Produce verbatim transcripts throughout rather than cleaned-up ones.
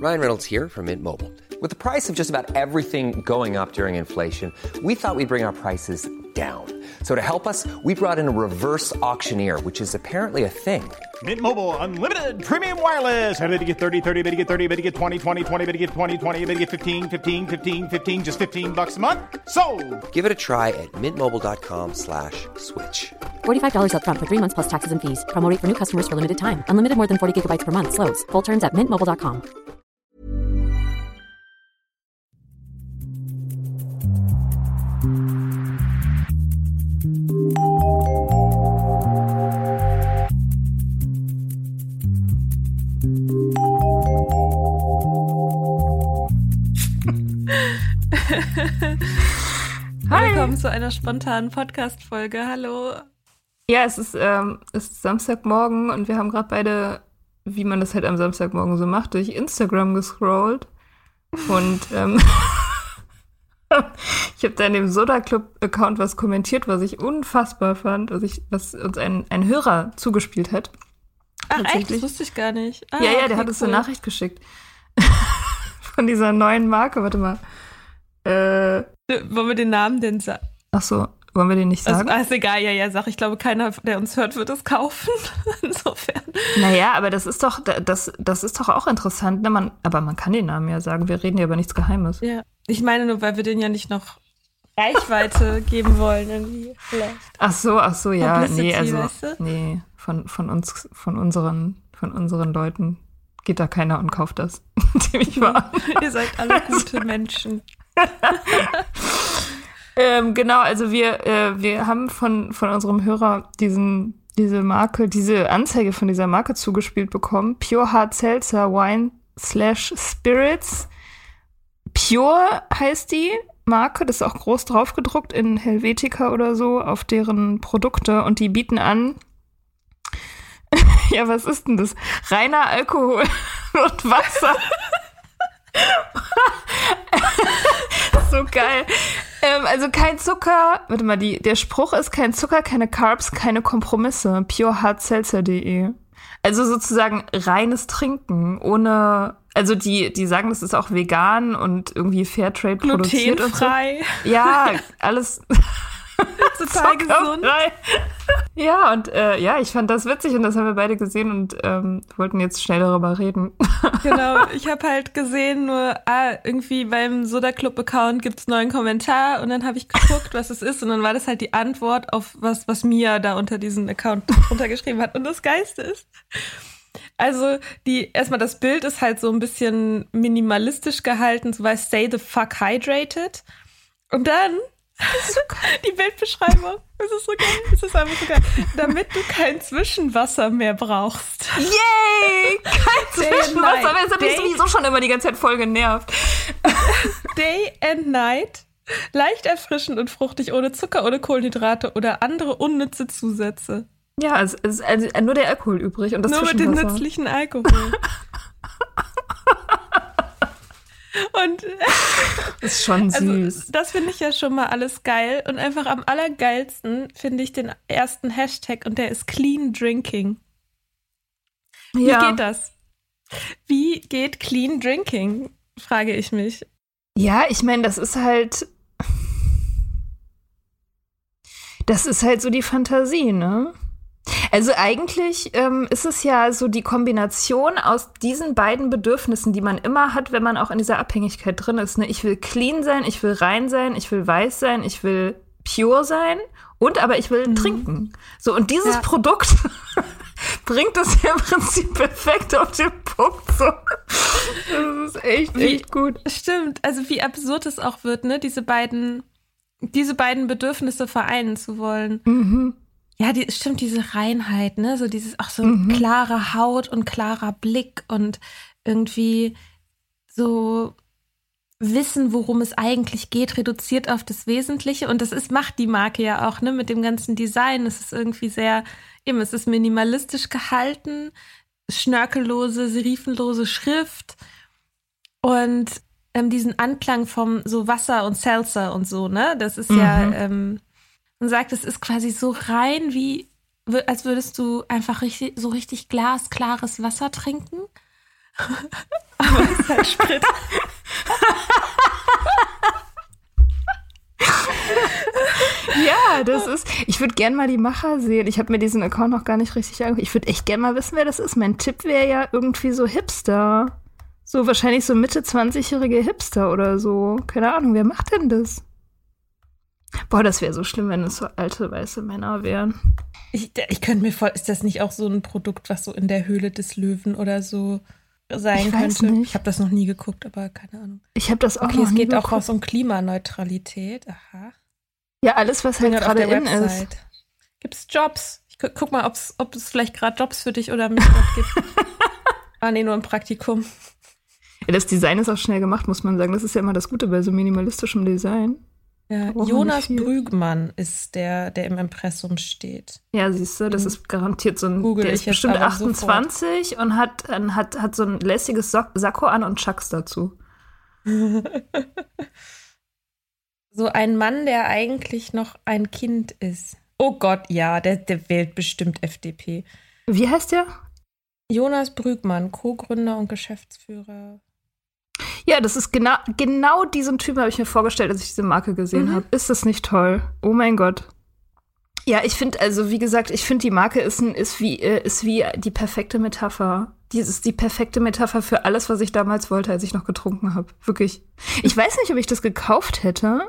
Ryan Reynolds here from Mint Mobile. With the price of just about everything going up during inflation, we thought we'd bring our prices down. So to help us, we brought in a reverse auctioneer, which is apparently a thing. Mint Mobile Unlimited Premium Wireless. How to get thirty, thirty, how to get thirty, how to get twenty, twenty, twenty, how to get twenty, twenty, how to get fifteen, fifteen, fifteen, fifteen, just fifteen bucks a month? Sold! Give it a try at mintmobile.com slash switch. forty-five dollars up front for three months plus taxes and fees. Promo rate for new customers for limited time. Unlimited more than forty gigabytes per month. Slows full terms at mint mobile dot com. Willkommen zu einer spontanen Podcast-Folge. Hallo. Ja, es ist, ähm, es ist Samstagmorgen und wir haben gerade beide, wie man das halt am Samstagmorgen so macht, durch Instagram gescrollt. Und ähm, ich habe da in dem Soda-Club-Account was kommentiert, was ich unfassbar fand, was, ich, was uns ein, ein Hörer zugespielt hat. Ach echt? Das wusste ich gar nicht. Ah, ja, ja, okay, der hat uns cool. eine Nachricht geschickt. Von dieser neuen Marke, warte mal. Äh, Wollen wir den Namen denn sagen? ach so, wollen wir den nicht sagen? Also, ist egal, ja, ja, sag. Ich glaube, keiner, der uns hört, wird es kaufen. Insofern. Naja, aber das ist doch, das, das ist doch auch interessant, ne? Man, aber man kann den Namen ja sagen. Wir reden ja über nichts Geheimes. Ja, ich meine nur, weil wir den ja nicht noch Reichweite geben wollen, irgendwie, vielleicht. Ach so, ach so, ja, Publicity, nee, also, weißt du? nee, von, von uns, von unseren, von unseren Leuten geht da keiner und kauft das. Nehme ich mal an. Ihr seid alle gute Menschen. ähm, genau, also wir, äh, wir haben von, von unserem Hörer diesen, diese Marke, diese Anzeige von dieser Marke zugespielt bekommen. Pure Hard Seltzer Wine slash Spirits. Pure heißt die Marke, das ist auch groß drauf gedruckt in Helvetica oder so auf deren Produkte und die bieten an, ja, was ist denn das? Reiner Alkohol und Wasser. So geil. Ähm, also kein Zucker, warte mal, die, der Spruch ist kein Zucker, keine Carbs, keine Kompromisse. pure hard seltzer punkt de. Also sozusagen reines Trinken, ohne, also die, die sagen, das ist auch vegan und irgendwie Fairtrade produziert und so. Glutenfrei. Ja, alles Total gesund. Ja, und äh, ja, ich fand das witzig und das haben wir beide gesehen und ähm, wollten jetzt schnell darüber reden. Genau, ich habe halt gesehen, nur ah, irgendwie beim Soda-Club-Account gibt's einen neuen Kommentar und dann habe ich geguckt, was es ist und dann war das halt die Antwort auf was, was Mia da unter diesen Account runtergeschrieben hat. Und das Geilste ist, also die erstmal das Bild ist halt so ein bisschen minimalistisch gehalten, so weißt, stay the fuck hydrated. Und dann die Bildbeschreibung, das ist so geil, das ist einfach so geil. Damit du kein Zwischenwasser mehr brauchst. Yay! Kein Zwischenwasser, aber jetzt hab ich Day- sowieso schon immer die ganze Zeit voll genervt. Day and night, leicht erfrischend und fruchtig, ohne Zucker, ohne Kohlenhydrate oder andere unnütze Zusätze. Ja, es ist also nur der Alkohol übrig und das Nur mit dem Zwischenwasser. nützlichen Alkohol. Und Das ist schon also, süß. das finde ich ja schon mal alles geil. Und einfach am allergeilsten finde ich den ersten Hashtag und der ist Clean Drinking. Wie ja. geht das? Wie geht Clean Drinking? Frage ich mich. Ja, ich meine, das ist halt das ist halt so die Fantasie, ne? Also eigentlich ähm, ist es ja so die Kombination aus diesen beiden Bedürfnissen, die man immer hat, wenn man auch in dieser Abhängigkeit drin ist. Ne? Ich will clean sein, ich will rein sein, ich will weiß sein, ich will pure sein und aber ich will mhm. trinken. So, und dieses ja. Produkt bringt das ja im Prinzip perfekt auf den Punkt. So. Das ist echt, wie, echt gut. Stimmt, also wie absurd es auch wird, ne, diese beiden, diese beiden Bedürfnisse vereinen zu wollen. Mhm. Ja, die, stimmt, diese Reinheit, ne, so dieses, auch so Mhm. klare Haut und klarer Blick und irgendwie so wissen, worum es eigentlich geht, reduziert auf das Wesentliche. Und das ist, macht die Marke ja auch, ne, mit dem ganzen Design. Es ist irgendwie sehr, eben, es ist minimalistisch gehalten, schnörkellose, serifenlose Schrift und ähm, diesen Anklang vom so Wasser und Seltzer und so, ne, das ist mhm. ja, ähm, man sagt, es ist quasi so rein, wie als würdest du einfach richtig, so richtig glasklares Wasser trinken. Aber es ist halt Sprit. Ja, das ist, ich würde gerne mal die Macher sehen. Ich habe mir diesen Account noch gar nicht richtig angeguckt. Ich würde echt gerne mal wissen, wer das ist. Mein Tipp wäre ja irgendwie so Hipster. So wahrscheinlich so Mitte zwanzigjährige Hipster oder so. Keine Ahnung, wer macht denn das? Boah, das wäre so schlimm, wenn es so alte, weiße Männer wären. Ich, ich könnte mir vor, ist das nicht auch so ein Produkt, was so in der Höhle des Löwen oder so sein ich weiß könnte? Nicht. Ich habe das noch nie geguckt, aber keine Ahnung. Ich habe das auch okay, noch es nie geht geguckt. auch aus um Klimaneutralität. Aha. Ja, alles, was halt gerade in Website. ist. Gibt es Jobs? Ich gu guck mal, ob's, ob es vielleicht gerade Jobs für dich oder mich dort gibt. Ah, nee, nur im Praktikum. Ja, das Design ist auch schnell gemacht, muss man sagen. Das ist ja immer das Gute bei so minimalistischem Design. Ja, Jonas Brügmann ist der, der im Impressum steht. Ja, siehst du, das ist garantiert so ein, Google der ist bestimmt achtundzwanzig sofort. und hat, hat, hat so ein lässiges Sock Sakko an und Chucks dazu. So ein Mann, der eigentlich noch ein Kind ist. Oh Gott, ja, der, der wählt bestimmt F D P. Wie heißt der? Jonas Brügmann, Co-Gründer und Geschäftsführer. Ja, das ist genau, genau diesen Typ habe ich mir vorgestellt, als ich diese Marke gesehen mhm. habe. Ist das nicht toll? Oh mein Gott. Ja, ich finde, also wie gesagt, ich finde, die Marke ist, ein, ist, wie, ist wie die perfekte Metapher. Die ist die perfekte Metapher für alles, was ich damals wollte, als ich noch getrunken habe. Wirklich. Ich weiß nicht, ob ich das gekauft hätte,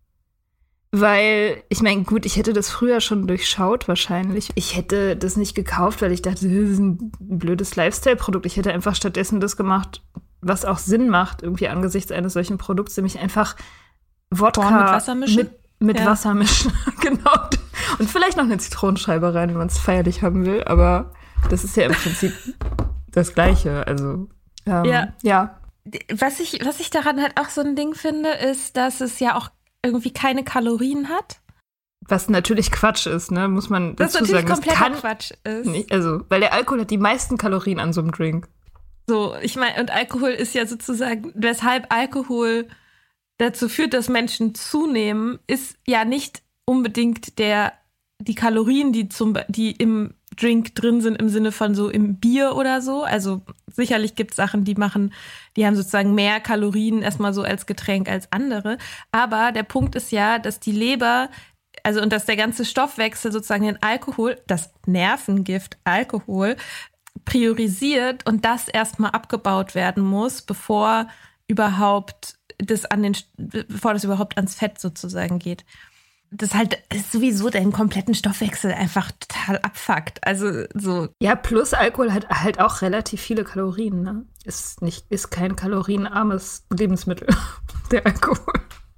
weil, ich meine, gut, ich hätte das früher schon durchschaut wahrscheinlich. Ich hätte das nicht gekauft, weil ich dachte, das ist ein blödes Lifestyle-Produkt. Ich hätte einfach stattdessen das gemacht, was auch Sinn macht, irgendwie angesichts eines solchen Produkts, nämlich einfach Wodka Korn mit Wasser mischen. Mit, mit ja. Wasser mischen. Genau. Und vielleicht noch eine Zitronenscheibe rein, wenn man es feierlich haben will. Aber das ist ja im Prinzip das Gleiche. Also, ähm, ja. ja. Was ich, was ich daran halt auch so ein Ding finde, ist, dass es ja auch irgendwie keine Kalorien hat. Was natürlich Quatsch ist, ne? Muss man dazu das sagen. Das natürlich kompletter kann Quatsch ist. Nicht, also, weil der Alkohol hat die meisten Kalorien an so einem Drink. So, ich meine, und Alkohol ist ja sozusagen, weshalb Alkohol dazu führt, dass Menschen zunehmen, ist ja nicht unbedingt der, die Kalorien, die zum, die im Drink drin sind, im Sinne von so im Bier oder so. Also sicherlich gibt es Sachen, die machen, die haben sozusagen mehr Kalorien erstmal so als Getränk als andere. Aber der Punkt ist ja, dass die Leber, also und dass der ganze Stoffwechsel sozusagen den Alkohol, das Nervengift Alkohol, priorisiert und das erstmal abgebaut werden muss, bevor überhaupt das an den, bevor das überhaupt ans Fett sozusagen geht. Das halt ist sowieso deinen kompletten Stoffwechsel einfach total abfuckt. Also so. Ja, plus Alkohol hat halt auch relativ viele Kalorien, ne? Ist nicht, ist kein kalorienarmes Lebensmittel, der Alkohol.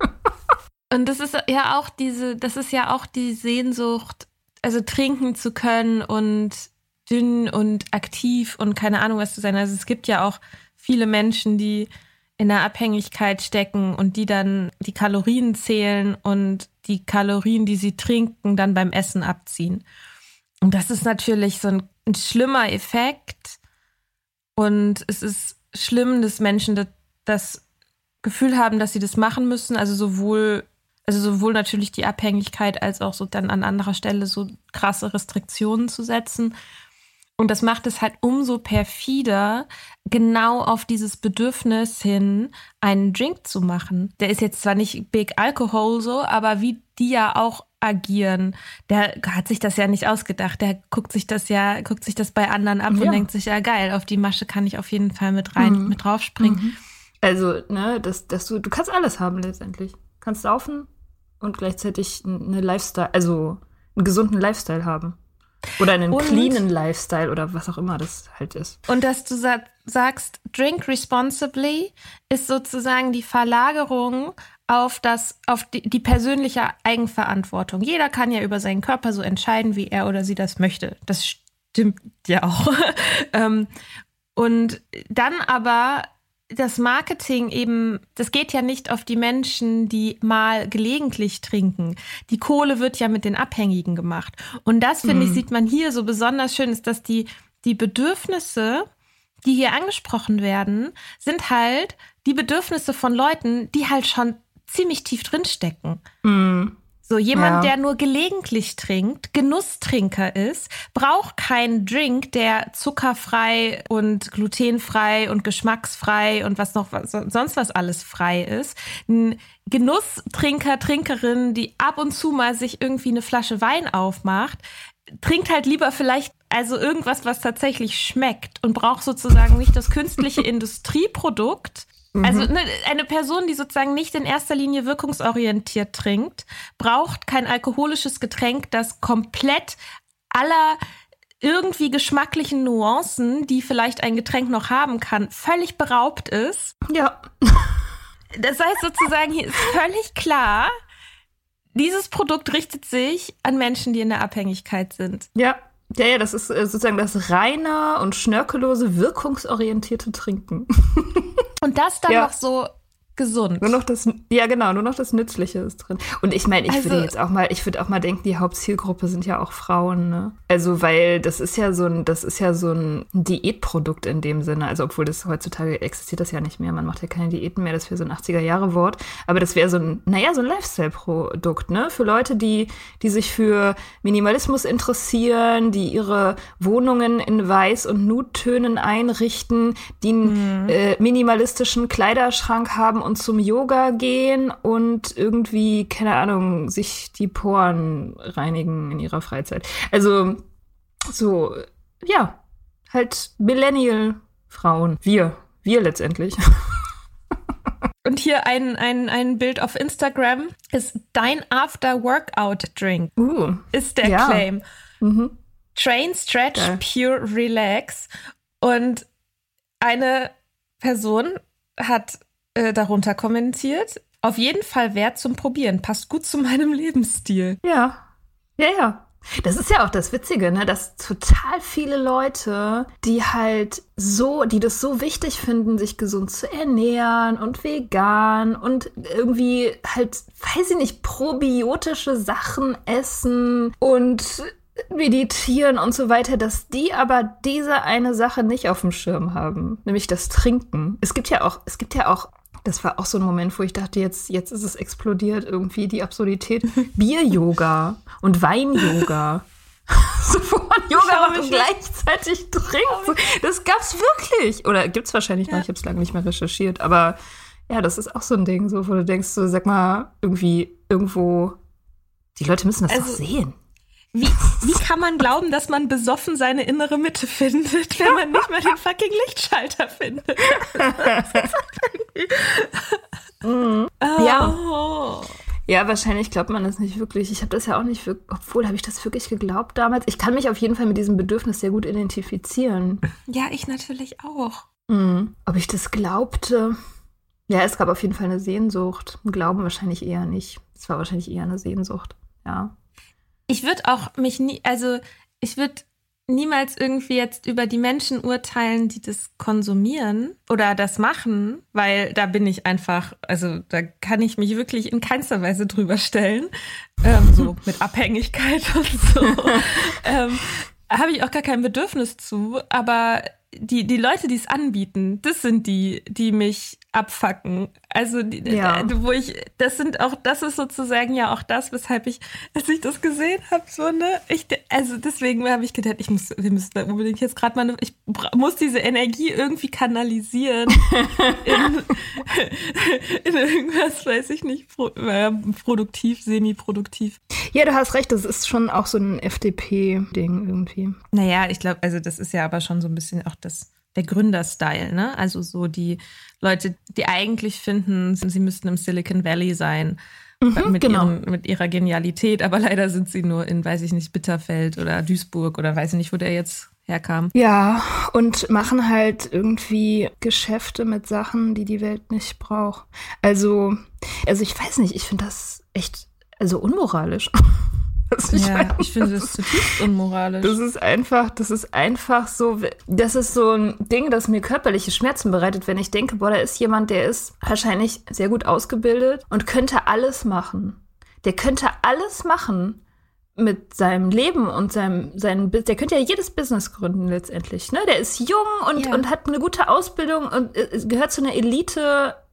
Und das ist ja auch diese, das ist ja auch die Sehnsucht, also trinken zu können und dünn und aktiv und keine Ahnung was zu sein. Also es gibt ja auch viele Menschen, die in der Abhängigkeit stecken und die dann die Kalorien zählen und die Kalorien, die sie trinken, dann beim Essen abziehen. Und das ist natürlich so ein, ein schlimmer Effekt. Und es ist schlimm, dass Menschen das, das Gefühl haben, dass sie das machen müssen. Also sowohl, also sowohl natürlich die Abhängigkeit als auch so dann an anderer Stelle so krasse Restriktionen zu setzen. Und das macht es halt umso perfider, genau auf dieses Bedürfnis hin, einen Drink zu machen. Der ist jetzt zwar nicht Big Alcohol so, aber wie die ja auch agieren, der hat sich das ja nicht ausgedacht. Der guckt sich das ja, guckt sich das bei anderen ab ja. und denkt sich, ja geil, auf die Masche kann ich auf jeden Fall mit rein, mhm. mit draufspringen. Mhm. Also, ne, dass, dass du, du kannst alles haben letztendlich. Du kannst saufen und gleichzeitig eine Lifestyle, also einen gesunden Lifestyle haben. Oder einen und, cleanen Lifestyle oder was auch immer das halt ist. Und dass du sa- sagst, drink responsibly ist sozusagen die Verlagerung auf das, auf die, die persönliche Eigenverantwortung. Jeder kann ja über seinen Körper so entscheiden, wie er oder sie das möchte. Das stimmt ja auch. Und dann aber das Marketing eben, das geht ja nicht auf die Menschen, die mal gelegentlich trinken. Die Kohle wird ja mit den Abhängigen gemacht. Und das, finde mhm. ich, sieht man hier so besonders schön, ist, dass die, die Bedürfnisse, die hier angesprochen werden, sind halt die Bedürfnisse von Leuten, die halt schon ziemlich tief drinstecken. Mhm. So jemand, Ja. der nur gelegentlich trinkt, Genusstrinker ist, braucht keinen Drink, der zuckerfrei und glutenfrei und geschmacksfrei und was noch was, sonst was alles frei ist. Ein Genusstrinker, Trinkerin, die ab und zu mal sich irgendwie eine Flasche Wein aufmacht, trinkt halt lieber vielleicht also irgendwas, was tatsächlich schmeckt und braucht sozusagen nicht das künstliche Industrieprodukt. Also eine, eine Person, die sozusagen nicht in erster Linie wirkungsorientiert trinkt, braucht kein alkoholisches Getränk, das komplett aller irgendwie geschmacklichen Nuancen, die vielleicht ein Getränk noch haben kann, völlig beraubt ist. Ja. Das heißt sozusagen, hier ist völlig klar, dieses Produkt richtet sich an Menschen, die in der Abhängigkeit sind. Ja. Ja, ja, das ist äh, sozusagen das reine und schnörkellose, wirkungsorientierte Trinken. Und das dann Ja. noch so gesund. Nur noch das, ja genau, nur noch das Nützliche ist drin. Und ich meine, ich Also- würde jetzt auch mal, ich würde auch mal denken, die Hauptzielgruppe sind ja auch Frauen, ne? Also, weil das ist ja so ein, das ist ja so ein Diätprodukt in dem Sinne. Also, obwohl das heutzutage existiert das ja nicht mehr. Man macht ja keine Diäten mehr, das wäre so ein achtziger-Jahre-Wort. Aber das wäre so ein, naja, so ein Lifestyle-Produkt, ne? Für Leute, die, die sich für Minimalismus interessieren, die ihre Wohnungen in Weiß- und Nude-Tönen einrichten, die einen äh, minimalistischen Kleiderschrank haben und zum Yoga gehen und irgendwie, keine Ahnung, sich die Poren reinigen in ihrer Freizeit. Also so, ja, halt Millennial-Frauen. Wir, wir letztendlich. Und hier ein, ein, ein Bild auf Instagram ist dein After-Workout-Drink, Uh, ist der ja. Claim. Mhm. Train, Stretch, Geil. Pure, Relax. Und eine Person hat äh, darunter kommentiert, auf jeden Fall wert zum Probieren, passt gut zu meinem Lebensstil. Ja, ja, ja. Das ist ja auch das Witzige, ne, dass total viele Leute, die halt so, die das so wichtig finden, sich gesund zu ernähren und vegan und irgendwie halt, weiß ich nicht, probiotische Sachen essen und meditieren und so weiter, dass die aber diese eine Sache nicht auf dem Schirm haben, nämlich das Trinken. Es gibt ja auch, es gibt ja auch, das war auch so ein Moment, wo ich dachte, jetzt, jetzt ist es explodiert irgendwie, die Absurdität. Bier-Yoga und Wein-Yoga. So, wo man Yoga macht und gleichzeitig trinkt. So, das gab's wirklich. Oder gibt's wahrscheinlich noch, ich habe es lange nicht mehr recherchiert. Aber ja, das ist auch so ein Ding, so, wo du denkst, so, sag mal, irgendwie, irgendwo, die Leute müssen das Also- doch sehen. Wie, wie kann man glauben, dass man besoffen seine innere Mitte findet, wenn man nicht mal den fucking Lichtschalter findet? Mhm. Oh. Ja. Ja, wahrscheinlich glaubt man das nicht wirklich. Ich habe das ja auch nicht wirklich, obwohl, habe ich das wirklich geglaubt damals? Ich kann mich auf jeden Fall mit diesem Bedürfnis sehr gut identifizieren. Ja, ich natürlich auch. Mhm. Ob ich das glaubte? Ja, es gab auf jeden Fall eine Sehnsucht. Glauben wahrscheinlich eher nicht. Es war wahrscheinlich eher eine Sehnsucht, ja. Ich würde auch mich nie, also ich würde niemals irgendwie jetzt über die Menschen urteilen, die das konsumieren oder das machen, weil da bin ich einfach, also da kann ich mich wirklich in keinster Weise drüber stellen, ähm, so mit Abhängigkeit und so. ähm, habe ich auch gar kein Bedürfnis zu, aber die, die Leute, die es anbieten, das sind die, die mich abfacken. Also, die, Ja. wo ich, das sind auch, das ist sozusagen ja auch das, weshalb ich, als ich das gesehen habe, so, ne, ich, also deswegen habe ich gedacht, ich muss, wir müssen da unbedingt jetzt gerade mal, eine, ich bra- muss diese Energie irgendwie kanalisieren in, in irgendwas, weiß ich nicht, pro, äh, produktiv, semi-produktiv. Ja, du hast recht, das ist schon auch so ein F D P-Ding irgendwie. Naja, ich glaube, also das ist ja aber schon so ein bisschen auch das, der Gründerstyle, ne? Also so die Leute, die eigentlich finden, sie müssten im Silicon Valley sein Mhm, mit, genau. ihren, mit ihrer Genialität, aber leider sind sie nur in, weiß ich nicht, Bitterfeld oder Duisburg oder weiß ich nicht, wo der jetzt herkam. Ja, und machen halt irgendwie Geschäfte mit Sachen, die die Welt nicht braucht. Also, also ich weiß nicht, ich finde das echt, also unmoralisch. Also ich Ja, meine, ich finde das zutiefst unmoralisch. Das ist einfach, das ist einfach so, das ist so ein Ding, das mir körperliche Schmerzen bereitet, wenn ich denke, boah, da ist jemand, der ist wahrscheinlich sehr gut ausgebildet und könnte alles machen. Der könnte alles machen mit seinem Leben und seinem, seinem, der könnte ja jedes Business gründen letztendlich, ne? Der ist jung und, Ja. und hat eine gute Ausbildung und äh, gehört zu einer Elite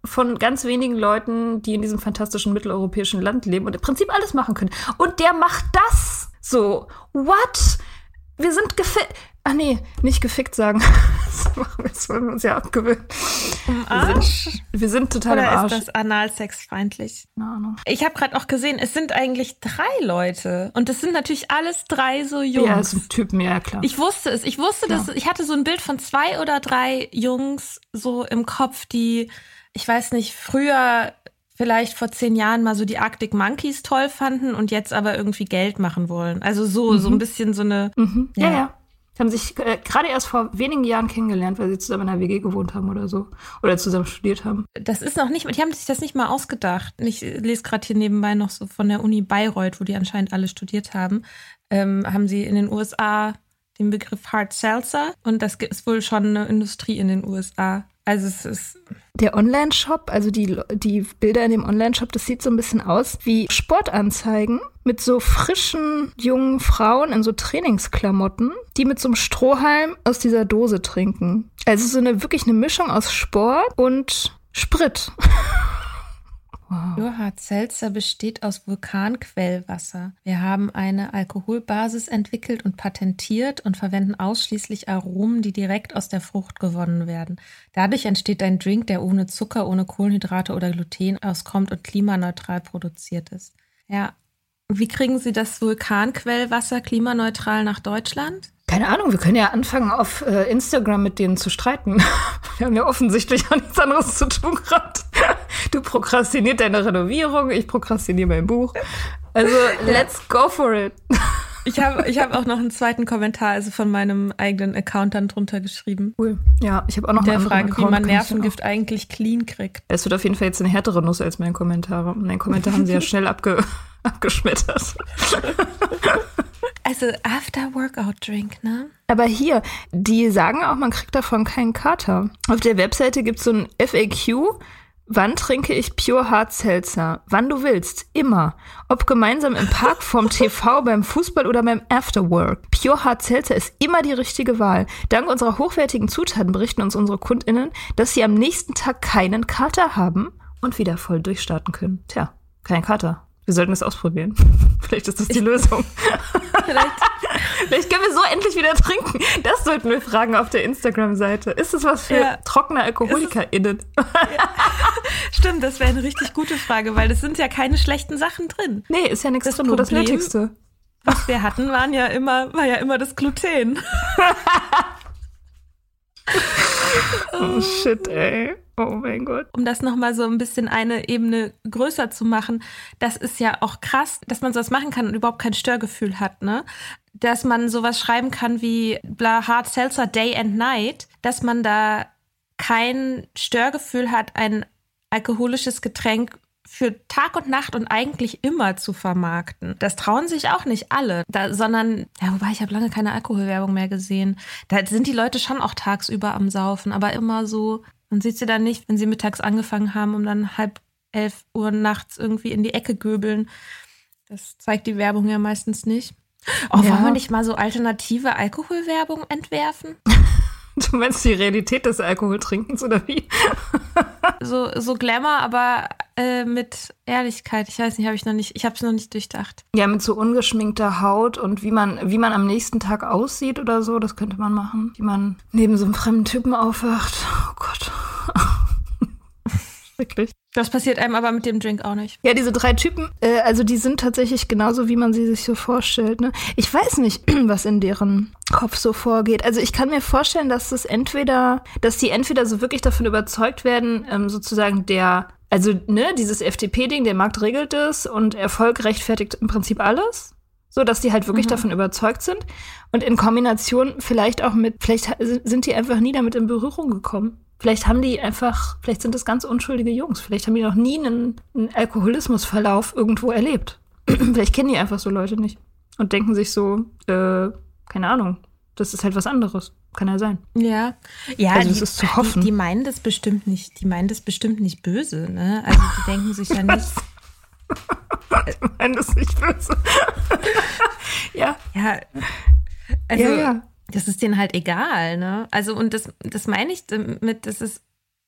von ganz wenigen Leuten, die in diesem fantastischen mitteleuropäischen Land leben und im Prinzip alles machen können. Und der macht das so. What? Wir sind gefickt. Ach nee, nicht gefickt sagen. Das machen wir, das wollen wir uns ja abgewöhnen. Im Arsch? Wir sind, wir sind total Oder im Arsch. ist das analsexfeindlich? Keine Ahnung. Ich habe gerade auch gesehen, es sind eigentlich drei Leute. Und das sind natürlich alles drei so Jungs. Ja, das sind Typen, ja klar. Ich wusste es. Ich wusste, dass ich hatte so ein Bild von zwei oder drei Jungs so im Kopf, die, ich weiß nicht, früher vielleicht vor zehn Jahren mal so die Arctic Monkeys toll fanden und jetzt aber irgendwie Geld machen wollen. Also so, mhm. so ein bisschen so eine... Mhm. Ja, ja. ja. Haben sich äh, gerade erst vor wenigen Jahren kennengelernt, weil sie zusammen in einer W G gewohnt haben oder so. Oder zusammen studiert haben. Das ist noch nicht, die haben sich das nicht mal ausgedacht. Ich lese gerade hier nebenbei noch so von der Uni Bayreuth, wo die anscheinend alle studiert haben, ähm, haben sie in den U S A den Begriff Hard Seltzer. Und das ist wohl schon eine Industrie in den U S A. Also es ist... Der Online-Shop, also die, die Bilder in dem Online-Shop, das sieht so ein bisschen aus wie Sportanzeigen mit so frischen, jungen Frauen in so Trainingsklamotten, die mit so einem Strohhalm aus dieser Dose trinken. Also so eine wirklich eine Mischung aus Sport und Sprit. Wow. Pure Hard Seltzer besteht aus Vulkanquellwasser. Wir haben eine Alkoholbasis entwickelt und patentiert und verwenden ausschließlich Aromen, die direkt aus der Frucht gewonnen werden. Dadurch entsteht ein Drink, der ohne Zucker, ohne Kohlenhydrate oder Gluten auskommt und klimaneutral produziert ist. Ja. Wie kriegen Sie das Vulkanquellwasser klimaneutral nach Deutschland? Keine Ahnung, wir können ja anfangen, auf äh, Instagram mit denen zu streiten. Wir haben ja offensichtlich auch nichts anderes zu tun gerade. Du prokrastinierst deine Renovierung, ich prokrastiniere mein Buch. Also, let's go for it. Ich habe ich hab auch noch einen zweiten Kommentar, also von meinem eigenen Account dann drunter geschrieben. Cool. Ja, ich habe auch noch der einen Frage, Account, wie man Nervengift eigentlich clean kriegt. Es wird auf jeden Fall jetzt eine härtere Nuss als mein Kommentar. Mein Kommentar haben sie ja schnell abge abgeschmettert. Also After-Workout-Drink, ne? Aber hier, die sagen auch, man kriegt davon keinen Kater. Auf der Webseite gibt es so ein F A Q. Wann trinke ich Pure Hard Seltzer? Wann du willst, immer. Ob gemeinsam im Park, vorm T V, beim Fußball oder beim Afterwork. Pure Hard Seltzer ist immer die richtige Wahl. Dank unserer hochwertigen Zutaten berichten uns unsere KundInnen, dass sie am nächsten Tag keinen Kater haben und wieder voll durchstarten können. Tja, kein Kater. Wir sollten es ausprobieren. Vielleicht ist das die Lösung. Vielleicht. Vielleicht können wir so endlich wieder trinken. Das sollten wir fragen auf der Instagram-Seite. Ist das was für ja. trockene AlkoholikerInnen? Ja. Stimmt, das wäre eine richtig gute Frage, weil das sind ja keine schlechten Sachen drin. Nee, ist ja nichts drin, nur das Nötigste. Was wir hatten, waren ja immer, war ja immer das Gluten. Oh shit, ey. Oh mein Gott. Um das nochmal so ein bisschen eine Ebene größer zu machen, das ist ja auch krass, dass man sowas machen kann und überhaupt kein Störgefühl hat, ne? Dass man sowas schreiben kann wie bla Hard Seltzer Day and Night, dass man da kein Störgefühl hat, ein alkoholisches Getränk für Tag und Nacht und eigentlich immer zu vermarkten. Das trauen sich auch nicht alle, da, sondern, ja, wobei ich habe lange keine Alkoholwerbung mehr gesehen. Da sind die Leute schon auch tagsüber am Saufen, aber immer so, man sieht sie dann nicht, wenn sie mittags angefangen haben, um dann halb elf Uhr nachts irgendwie in die Ecke göbeln. Das zeigt die Werbung ja meistens nicht. Oh, ja. Wollen wir nicht mal so alternative Alkoholwerbung entwerfen? Du meinst die Realität des Alkoholtrinkens oder wie? So, so Glamour, aber äh, mit Ehrlichkeit. Ich weiß nicht, habe ich noch nicht, ich habe es noch nicht durchdacht. Ja, mit so ungeschminkter Haut und wie man, wie man am nächsten Tag aussieht oder so, das könnte man machen. Wie man neben so einem fremden Typen aufwacht. Oh Gott. Schrecklich. Das passiert einem aber mit dem Drink auch nicht. Ja, diese drei Typen, äh, also die sind tatsächlich genauso, wie man sie sich so vorstellt. Ne? Ich weiß nicht, was in deren Kopf so vorgeht. Also ich kann mir vorstellen, dass das entweder, dass die entweder so wirklich davon überzeugt werden, ähm, sozusagen der, also ne, dieses F D P-Ding, der Markt regelt es und Erfolg rechtfertigt im Prinzip alles. So, dass die halt wirklich mhm. davon überzeugt sind. Und in Kombination vielleicht auch mit, vielleicht sind die einfach nie damit in Berührung gekommen. Vielleicht haben die einfach, vielleicht sind das ganz unschuldige Jungs. Vielleicht haben die noch nie einen, einen Alkoholismusverlauf irgendwo erlebt. Vielleicht kennen die einfach so Leute nicht. Und denken sich so, äh, keine Ahnung, das ist halt was anderes. Kann ja sein. Ja, ja, also die, es ist zu hoffen. Die, die meinen das bestimmt nicht, die meinen das bestimmt nicht böse, ne? Also die denken sich ja nicht. Die meinen das nicht böse. Ja. Ja, also ja, ja. Das ist denen halt egal, ne? Also, und das, das meine ich damit, das ist,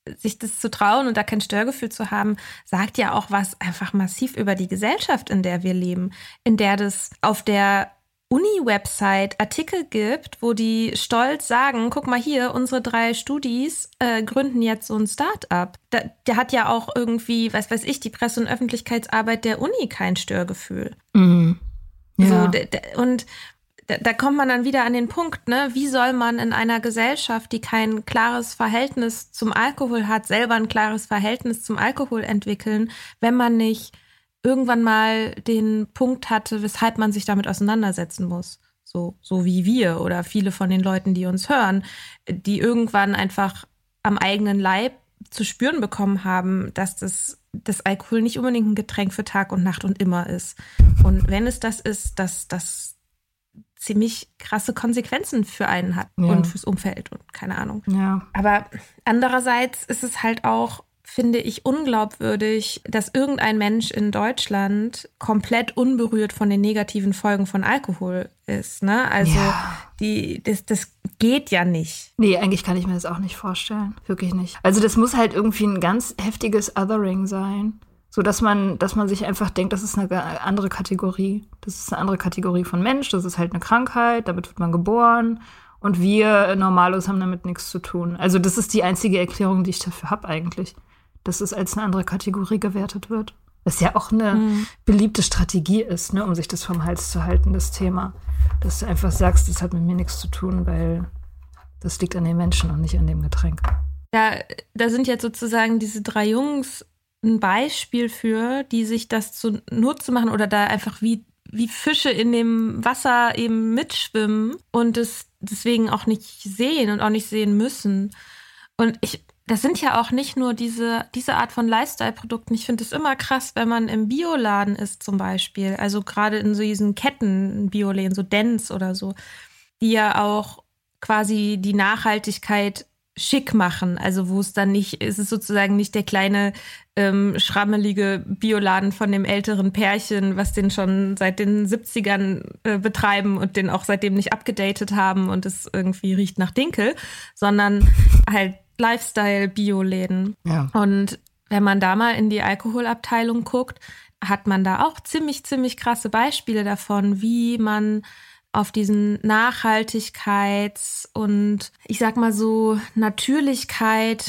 sich das zu trauen und da kein Störgefühl zu haben, sagt ja auch was einfach massiv über die Gesellschaft, in der wir leben, in der das auf der Uni-Website Artikel gibt, wo die stolz sagen, guck mal hier, unsere drei Studis äh, gründen jetzt so ein Start-up. Da, der hat ja auch irgendwie, was weiß ich, die Presse- und Öffentlichkeitsarbeit der Uni kein Störgefühl. Mhm. Ja. So, d- d- und da, da kommt man dann wieder an den Punkt, ne? Wie soll man in einer Gesellschaft, die kein klares Verhältnis zum Alkohol hat, selber ein klares Verhältnis zum Alkohol entwickeln, wenn man nicht irgendwann mal den Punkt hatte, weshalb man sich damit auseinandersetzen muss. So, so wie wir oder viele von den Leuten, die uns hören, die irgendwann einfach am eigenen Leib zu spüren bekommen haben, dass das, das Alkohol nicht unbedingt ein Getränk für Tag und Nacht und immer ist. Und wenn es das ist, dass das ziemlich krasse Konsequenzen für einen hat ja. und fürs Umfeld und keine Ahnung. Ja. Aber andererseits ist es halt auch, finde ich, unglaubwürdig, dass irgendein Mensch in Deutschland komplett unberührt von den negativen Folgen von Alkohol ist. Ne? Also ja. die, das, das geht ja nicht. Nee, eigentlich kann ich mir das auch nicht vorstellen. Wirklich nicht. Also das muss halt irgendwie ein ganz heftiges Othering sein. So dass man, dass man sich einfach denkt, das ist eine andere Kategorie. Das ist eine andere Kategorie von Mensch, das ist halt eine Krankheit, damit wird man geboren. Und wir Normalos haben damit nichts zu tun. Also das ist die einzige Erklärung, die ich dafür habe eigentlich. Dass es als eine andere Kategorie gewertet wird. Was ja auch eine mhm. beliebte Strategie ist, ne, um sich das vom Hals zu halten, das Thema. Dass du einfach sagst, das hat mit mir nichts zu tun, weil das liegt an den Menschen und nicht an dem Getränk. Da, da sind jetzt sozusagen diese drei Jungs ein Beispiel für, die sich das zunutze machen oder da einfach wie, wie Fische in dem Wasser eben mitschwimmen und es deswegen auch nicht sehen und auch nicht sehen müssen. Und ich, das sind ja auch nicht nur diese, diese Art von Lifestyle-Produkten. Ich finde es immer krass, wenn man im Bioladen ist zum Beispiel, also gerade in so diesen Ketten, Bioläden, so Dents oder so, die ja auch quasi die Nachhaltigkeit schick machen, also wo es dann nicht, ist es sozusagen nicht der kleine ähm, schrammelige Bioladen von dem älteren Pärchen, was den schon seit den siebzigern äh, betreiben und den auch seitdem nicht abgedatet haben und es irgendwie riecht nach Dinkel, sondern halt Lifestyle-Bioläden. Ja. Und wenn man da mal in die Alkoholabteilung guckt, hat man da auch ziemlich, ziemlich krasse Beispiele davon, wie man auf diesen Nachhaltigkeits- und ich sag mal so Natürlichkeit,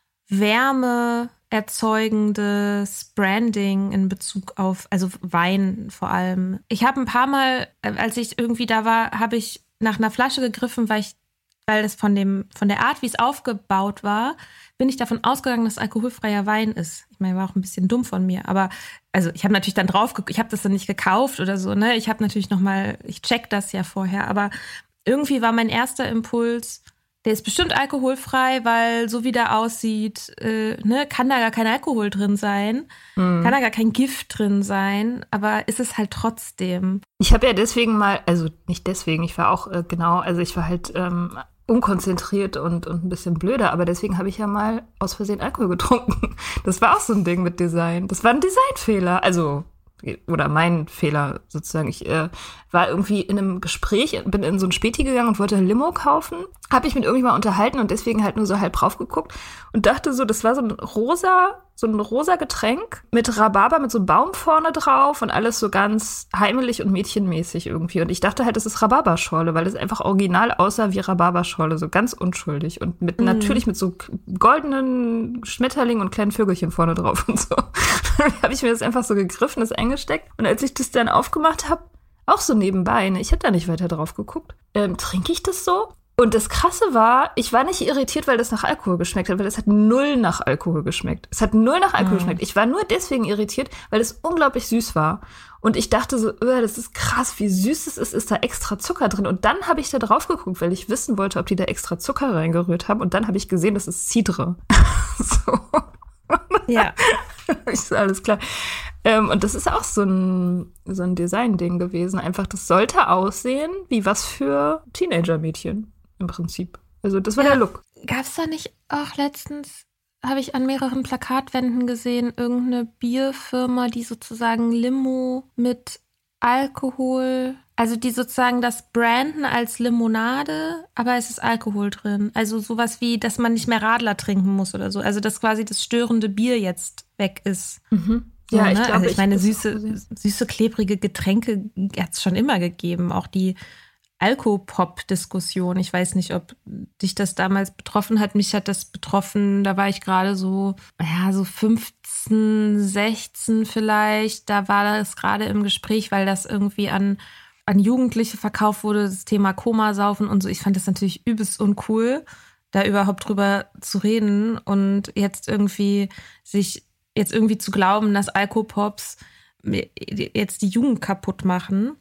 Wärme erzeugendes Branding in Bezug auf, also Wein vor allem. Ich habe ein paar Mal, als ich irgendwie da war, habe ich nach einer Flasche gegriffen, weil ich, weil das von dem, von der Art, wie es aufgebaut war, bin ich davon ausgegangen, dass alkoholfreier Wein ist. Ich meine, war auch ein bisschen dumm von mir, aber also ich habe natürlich dann drauf, ich habe das dann nicht gekauft oder so, ne? Ich habe natürlich noch mal, ich check das ja vorher, aber irgendwie war mein erster Impuls, der ist bestimmt alkoholfrei, weil so wie der aussieht, äh, ne, kann da gar kein Alkohol drin sein, mhm. kann da gar kein Gift drin sein, aber ist es halt trotzdem. Ich habe ja deswegen mal, also nicht deswegen, ich war auch äh, genau, also ich war halt ähm, unkonzentriert und, und ein bisschen blöder, aber deswegen habe ich ja mal aus Versehen Alkohol getrunken. Das war auch so ein Ding mit Design. Das war ein Designfehler, also oder mein Fehler sozusagen. Ich äh, war irgendwie in einem Gespräch, bin in so ein Späti gegangen und wollte ein Limo kaufen. Habe ich mit irgendjemandem unterhalten und deswegen halt nur so halb drauf geguckt und dachte so, das war so ein rosa, so ein rosa Getränk mit Rhabarber, mit so einem Baum vorne drauf und alles so ganz heimelig und mädchenmäßig irgendwie. Und ich dachte halt, das ist Rhabarberschorle, weil es einfach original aussah wie Rhabarberschorle, so ganz unschuldig und mit mhm. natürlich mit so goldenen Schmetterlingen und kleinen Vögelchen vorne drauf und so. Dann habe ich mir das einfach so gegriffen, das eingesteckt. Und als ich das dann aufgemacht habe, auch so nebenbei, ne, ich habe da nicht weiter drauf geguckt, ähm, trinke ich das so? Und das Krasse war, ich war nicht irritiert, weil das nach Alkohol geschmeckt hat, weil es hat null nach Alkohol geschmeckt. Es hat null nach Alkohol mhm. geschmeckt. Ich war nur deswegen irritiert, weil es unglaublich süß war. Und ich dachte so, öh, das ist krass, wie süß es ist, ist da extra Zucker drin. Und dann habe ich da drauf geguckt, weil ich wissen wollte, ob die da extra Zucker reingerührt haben. Und dann habe ich gesehen, das ist Cidre. So. Ja. Ich so, alles klar. Ähm, und das ist auch so ein, so ein Design-Ding gewesen. Einfach, das sollte aussehen wie was für Teenager-Mädchen im Prinzip. Also das war ja der Look. Gab's da nicht auch letztens, habe ich an mehreren Plakatwänden gesehen, irgendeine Bierfirma, die sozusagen Limo mit Alkohol, also die sozusagen das branden als Limonade, aber es ist Alkohol drin. Also sowas wie, dass man nicht mehr Radler trinken muss oder so. Also dass quasi das störende Bier jetzt weg ist. Mhm. So, Ja, ne? ich glaube, also ich ich- meine, das süße, süße, klebrige Getränke hat es schon immer gegeben. Auch die Alkopop-Diskussion. Ich weiß nicht, ob dich das damals betroffen hat. Mich hat das betroffen, da war ich gerade so, ja, so fünfzehn, sechzehn vielleicht. Da war das gerade im Gespräch, weil das irgendwie an, an Jugendliche verkauft wurde, das Thema Komasaufen und so. Ich fand das natürlich übelst uncool, da überhaupt drüber zu reden und jetzt irgendwie sich, jetzt irgendwie zu glauben, dass Alkopops jetzt die Jugend kaputt machen.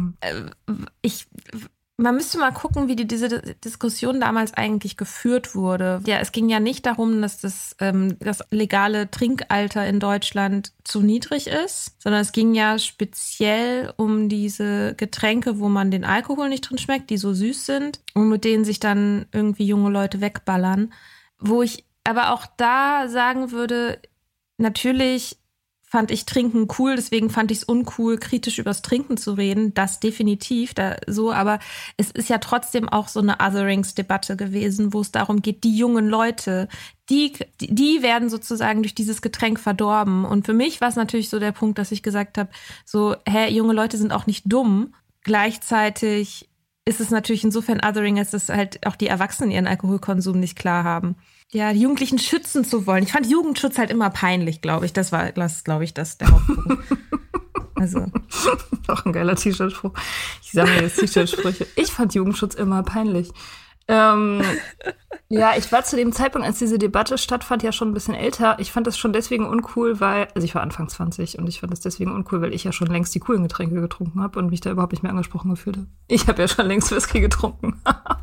Ich, man müsste mal gucken, wie die, diese Diskussion damals eigentlich geführt wurde. Ja, es ging ja nicht darum, dass das, ähm, das legale Trinkalter in Deutschland zu niedrig ist, sondern es ging ja speziell um diese Getränke, wo man den Alkohol nicht drin schmeckt, die so süß sind und mit denen sich dann irgendwie junge Leute wegballern. Wo ich aber auch da sagen würde, natürlich fand ich Trinken cool, deswegen fand ich es uncool, kritisch übers Trinken zu reden. Das definitiv, da so, aber es ist ja trotzdem auch so eine Otheringsdebatte gewesen, wo es darum geht, die jungen Leute, die, die werden sozusagen durch dieses Getränk verdorben. Und für mich war es natürlich so der Punkt, dass ich gesagt habe, so, hä, junge Leute sind auch nicht dumm. Gleichzeitig ist es natürlich insofern Othering, als dass halt auch die Erwachsenen ihren Alkoholkonsum nicht klar haben. Ja, die Jugendlichen schützen zu wollen. Ich fand Jugendschutz halt immer peinlich, glaube ich. Das war, das glaube ich, das der Hauptpunkt. Also. Auch ein geiler T-Shirt-Spruch. Ich sammle jetzt T-Shirt-Sprüche. Ich fand Jugendschutz immer peinlich. Ähm, ja, ich war zu dem Zeitpunkt, als diese Debatte stattfand, ja schon ein bisschen älter. Ich fand das schon deswegen uncool, weil, also ich war Anfang zwanzig und ich fand das deswegen uncool, weil ich ja schon längst die coolen Getränke getrunken habe und mich da überhaupt nicht mehr angesprochen gefühlt habe. Ich habe ja schon längst Whisky getrunken.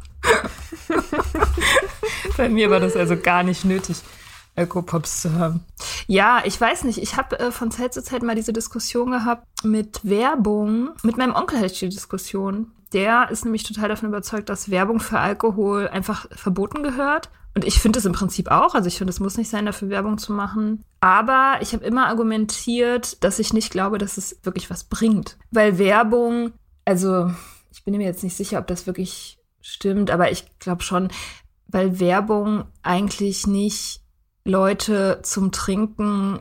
Bei mir war das also gar nicht nötig, Alkopops zu haben. Ja, ich weiß nicht. Ich habe äh, von Zeit zu Zeit mal diese Diskussion gehabt mit Werbung. Mit meinem Onkel hatte ich die Diskussion. Der ist nämlich total davon überzeugt, dass Werbung für Alkohol einfach verboten gehört. Und ich finde es im Prinzip auch. Also ich finde, es muss nicht sein, dafür Werbung zu machen. Aber ich habe immer argumentiert, dass ich nicht glaube, dass es wirklich was bringt. Weil Werbung, also ich bin mir jetzt nicht sicher, ob das wirklich stimmt, aber ich glaube schon, weil Werbung eigentlich nicht Leute zum Trinken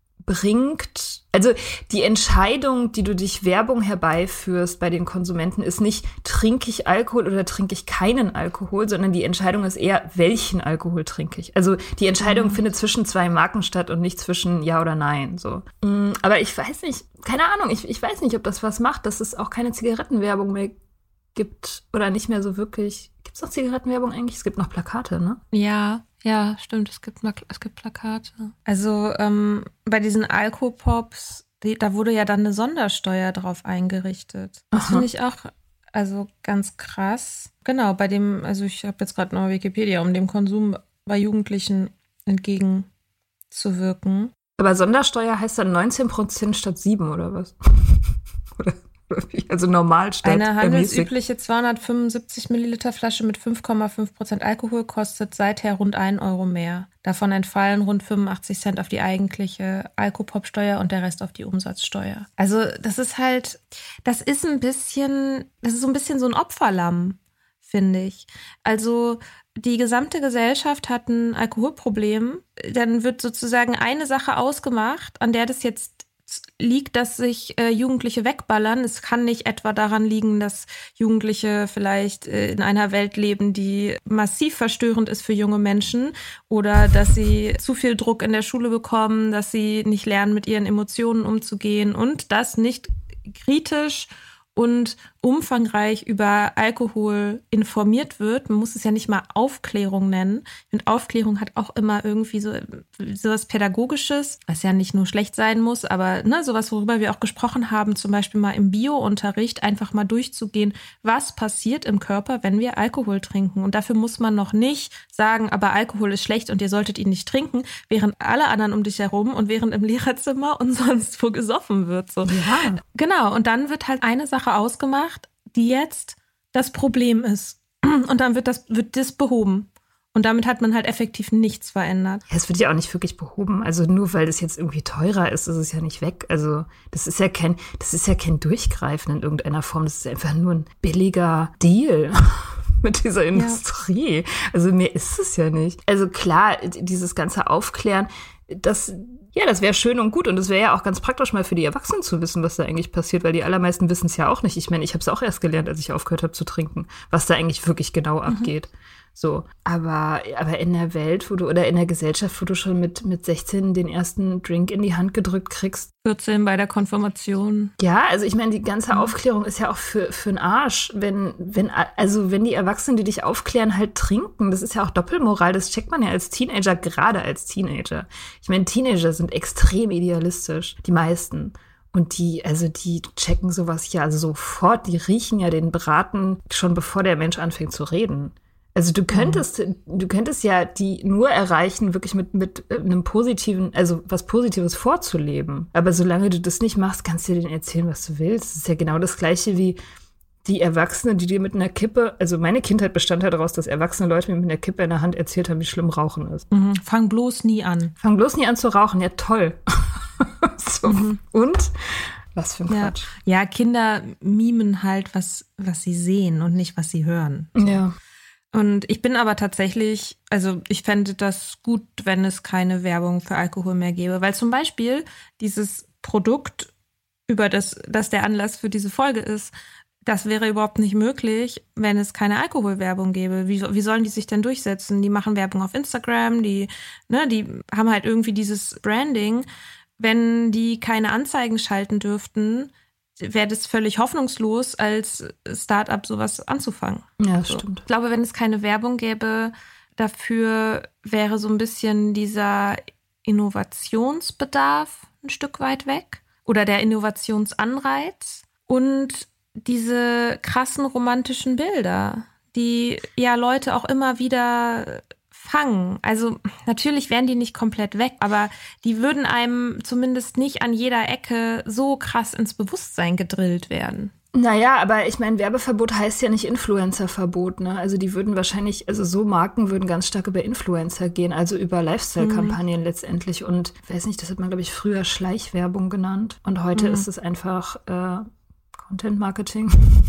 bringt. Also die Entscheidung, die du durch Werbung herbeiführst bei den Konsumenten, ist nicht, trinke ich Alkohol oder trinke ich keinen Alkohol, sondern die Entscheidung ist eher, welchen Alkohol trinke ich. Also die Entscheidung mhm. findet zwischen zwei Marken statt und nicht zwischen Ja oder Nein. So. Aber ich weiß nicht, keine Ahnung, ich, ich weiß nicht, ob das was macht, dass es auch keine Zigarettenwerbung mehr gibt oder nicht mehr so wirklich. Gibt es noch Zigarettenwerbung eigentlich? Es gibt noch Plakate, ne? Ja, ja, stimmt. Es gibt, es gibt Plakate. Also ähm, bei diesen Alkopops, die, da wurde ja dann eine Sondersteuer drauf eingerichtet. Das finde ich auch also ganz krass. Genau, bei dem, also ich habe jetzt gerade noch Wikipedia, um dem Konsum bei Jugendlichen entgegenzuwirken. Aber Sondersteuer heißt dann neunzehn Prozent statt sieben oder was? Oder? Also normal statt Eine handelsübliche zweihundertfünfundsiebzig Milliliter Flasche mit fünf Komma fünf Prozent Alkohol kostet seither rund einen Euro mehr. Davon entfallen rund fünfundachtzig Cent auf die eigentliche Alkopop-Steuer und der Rest auf die Umsatzsteuer. Also das ist halt, das ist ein bisschen, das ist so ein bisschen so ein Opferlamm, finde ich. Also die gesamte Gesellschaft hat ein Alkoholproblem. Dann wird sozusagen eine Sache ausgemacht, an der das jetzt liegt, dass sich äh, Jugendliche wegballern. Es kann nicht etwa daran liegen, dass Jugendliche vielleicht äh, in einer Welt leben, die massiv verstörend ist für junge Menschen oder dass sie zu viel Druck in der Schule bekommen, dass sie nicht lernen, mit ihren Emotionen umzugehen und dass nicht kritisch und umfangreich über Alkohol informiert wird. Man muss es ja nicht mal Aufklärung nennen. Und Aufklärung hat auch immer irgendwie so sowas Pädagogisches, was ja nicht nur schlecht sein muss, aber ne, sowas, worüber wir auch gesprochen haben, zum Beispiel mal im Bio-Unterricht, einfach mal durchzugehen, was passiert im Körper, wenn wir Alkohol trinken. Und dafür muss man noch nicht sagen, aber Alkohol ist schlecht und ihr solltet ihn nicht trinken, während alle anderen um dich herum und während im Lehrerzimmer und sonst wo gesoffen wird. So. Ja. Genau, und dann wird halt eine Sache ausgemacht, die jetzt das Problem ist. Und dann wird das, wird das behoben. Und damit hat man halt effektiv nichts verändert. Ja, es wird ja auch nicht wirklich behoben. Also nur weil das jetzt irgendwie teurer ist, ist es ja nicht weg. Also das ist ja kein, das ist ja kein Durchgreifen in irgendeiner Form. Das ist einfach nur ein billiger Deal mit dieser Industrie. Ja. Also mehr ist es ja nicht. Also klar, dieses ganze Aufklären, das, ja, das wäre schön und gut. Und es wäre ja auch ganz praktisch mal für die Erwachsenen zu wissen, was da eigentlich passiert, weil die allermeisten wissen es ja auch nicht. Ich meine, ich habe es auch erst gelernt, als ich aufgehört habe zu trinken, was da eigentlich wirklich genau mhm. abgeht. So, aber, aber in der Welt, wo du, oder in der Gesellschaft, wo du schon mit, mit sechzehn den ersten Drink in die Hand gedrückt kriegst. vierzehn bei der Konfirmation. Ja, also ich meine, die ganze Aufklärung ist ja auch für, für den Arsch. Wenn, wenn, also wenn die Erwachsenen, die dich aufklären, halt trinken, das ist ja auch Doppelmoral, das checkt man ja als Teenager, gerade als Teenager. Ich meine, Teenager sind extrem idealistisch, die meisten. Und die, also die checken sowas ja sofort, die riechen ja den Braten schon bevor der Mensch anfängt zu reden. Also du könntest, mhm. du könntest ja die nur erreichen, wirklich mit, mit einem positiven, also was Positives vorzuleben. Aber solange du das nicht machst, kannst du denen erzählen, was du willst. Das ist ja genau das Gleiche wie die Erwachsenen, die dir mit einer Kippe, also meine Kindheit bestand halt daraus, dass erwachsene Leute mir mit einer Kippe in der Hand erzählt haben, wie schlimm Rauchen ist. Mhm. Fang bloß nie an. Fang bloß nie an zu rauchen, ja toll. so. Mhm. Und? Was für ein ja. Quatsch. Ja, Kinder mimen halt, was, was sie sehen und nicht, was sie hören. So. Ja. Und ich bin aber tatsächlich, also ich fände das gut, wenn es keine Werbung für Alkohol mehr gäbe. Weil zum Beispiel dieses Produkt, über das, das der Anlass für diese Folge ist, das wäre überhaupt nicht möglich, wenn es keine Alkoholwerbung gäbe. Wie, wie sollen die sich denn durchsetzen? Die machen Werbung auf Instagram, die, ne, die haben halt irgendwie dieses Branding. Wenn die keine Anzeigen schalten dürften, wäre das völlig hoffnungslos, als Start-up sowas anzufangen. Ja, das so. stimmt. Ich glaube, wenn es keine Werbung gäbe, dafür wäre so ein bisschen dieser Innovationsbedarf ein Stück weit weg oder der Innovationsanreiz und diese krassen romantischen Bilder, die ja Leute auch immer wieder fangen. Also natürlich wären die nicht komplett weg, aber die würden einem zumindest nicht an jeder Ecke so krass ins Bewusstsein gedrillt werden. Naja, aber ich meine, Werbeverbot heißt ja nicht Influencerverbot, ne? Also die würden wahrscheinlich, also so Marken würden ganz stark über Influencer gehen, also über Lifestyle-Kampagnen mhm. letztendlich. Und ich weiß nicht, das hat man, glaube ich, früher Schleichwerbung genannt. Und heute mhm. ist es einfach äh, Content-Marketing.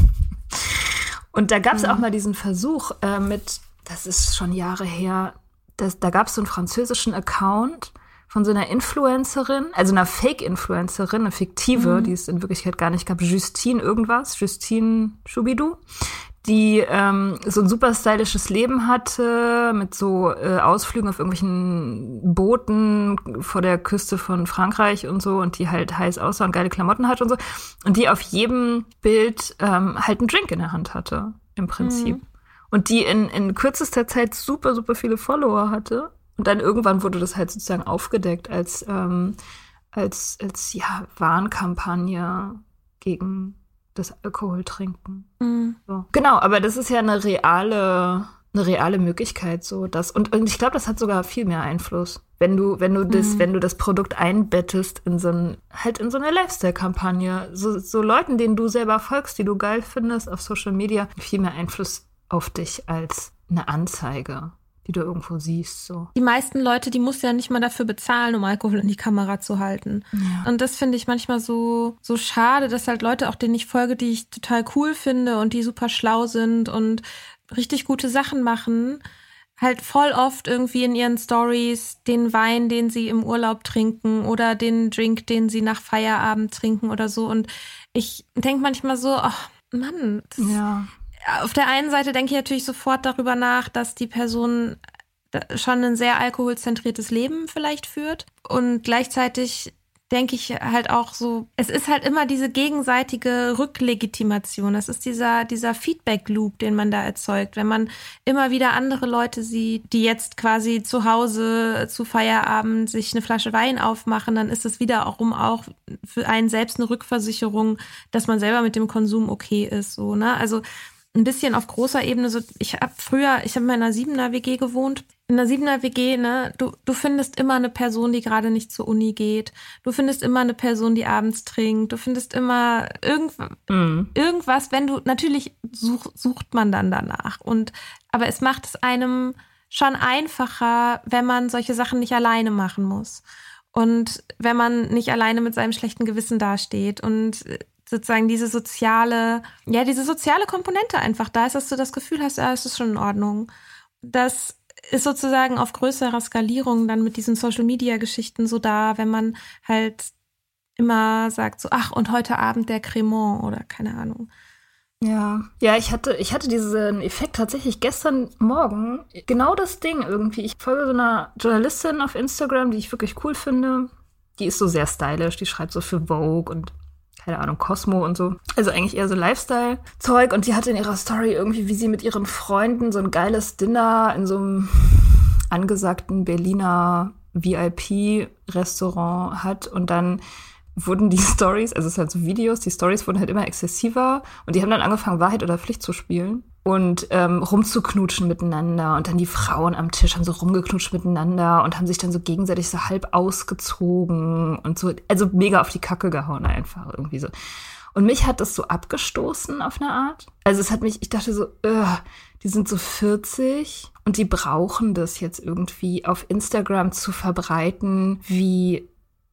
Und da gab es mhm. auch mal diesen Versuch äh, mit, das ist schon Jahre her, das, da gab es so einen französischen Account von so einer Influencerin, also einer Fake-Influencerin, eine fiktive, mhm. die es in Wirklichkeit gar nicht gab, Justine irgendwas, Justine Schubidu, die ähm, so ein super stylisches Leben hatte, mit so äh, Ausflügen auf irgendwelchen Booten vor der Küste von Frankreich und so, und die halt heiß aussah und geile Klamotten hat und so, und die auf jedem Bild ähm, halt einen Drink in der Hand hatte, im Prinzip. Mhm. Und die in, in kürzester Zeit super, super viele Follower hatte. Und dann irgendwann wurde das halt sozusagen aufgedeckt als, ähm, als, als ja, Warnkampagne gegen das Alkoholtrinken. Mhm. So. Genau, aber das ist ja eine reale, eine reale Möglichkeit, so das. Und, und ich glaube, das hat sogar viel mehr Einfluss. Wenn du, wenn du das, mhm. wenn du das Produkt einbettest in so ein, halt in so eine Lifestyle-Kampagne, so, so Leuten, denen du selber folgst, die du geil findest auf Social Media, viel mehr Einfluss auf dich als eine Anzeige, die du irgendwo siehst. So. Die meisten Leute, die musst ja nicht mal dafür bezahlen, um Alkohol in die Kamera zu halten. Ja. Und das finde ich manchmal so, so schade, dass halt Leute, auch denen ich folge, die ich total cool finde und die super schlau sind und richtig gute Sachen machen, halt voll oft irgendwie in ihren Stories den Wein, den sie im Urlaub trinken oder den Drink, den sie nach Feierabend trinken oder so. Und ich denke manchmal so, ach Mann, das ja. Auf der einen Seite denke ich natürlich sofort darüber nach, dass die Person schon ein sehr alkoholzentriertes Leben vielleicht führt. Und gleichzeitig denke ich halt auch so, es ist halt immer diese gegenseitige Rücklegitimation. Das ist dieser, dieser Feedback-Loop, den man da erzeugt. Wenn man immer wieder andere Leute sieht, die jetzt quasi zu Hause zu Feierabend sich eine Flasche Wein aufmachen, dann ist es wiederum auch für einen selbst eine Rückversicherung, dass man selber mit dem Konsum okay ist. So, ne? Also ein bisschen auf großer Ebene, so ich habe früher, ich habe in einer Siebener W G gewohnt. In einer Siebener W G, ne, du, du findest immer eine Person, die gerade nicht zur Uni geht. Du findest immer eine Person, die abends trinkt. Du findest immer irgend, mhm. irgendwas, wenn du, natürlich such, sucht man dann danach. Und, aber es macht es einem schon einfacher, wenn man solche Sachen nicht alleine machen muss. Und wenn man nicht alleine mit seinem schlechten Gewissen dasteht und sozusagen diese soziale, ja, diese soziale Komponente einfach da ist, dass du das Gefühl hast, ja, es ist schon in Ordnung. Das ist sozusagen auf größerer Skalierung dann mit diesen Social-Media-Geschichten so da, wenn man halt immer sagt so, ach, und heute Abend der Cremant oder keine Ahnung. Ja, ja, ich hatte, ich hatte diesen Effekt tatsächlich gestern Morgen. Genau das Ding irgendwie. Ich folge so einer Journalistin auf Instagram, die ich wirklich cool finde. Die ist so sehr stylisch, die schreibt so für Vogue und keine Ahnung, Cosmo und so. Also eigentlich eher so Lifestyle-Zeug. Und die hatte in ihrer Story irgendwie, wie sie mit ihren Freunden so ein geiles Dinner in so einem angesagten Berliner V I P-Restaurant hat. Und dann wurden die Stories, also es sind halt so Videos, die Stories wurden halt immer exzessiver und die haben dann angefangen, Wahrheit oder Pflicht zu spielen und ähm, rumzuknutschen miteinander und dann die Frauen am Tisch haben so rumgeknutscht miteinander und haben sich dann so gegenseitig so halb ausgezogen und so, also mega auf die Kacke gehauen einfach irgendwie so. Und mich hat das so abgestoßen auf eine Art. Also es hat mich, ich dachte so, uh, die sind so vierzig und die brauchen das jetzt irgendwie auf Instagram zu verbreiten, wie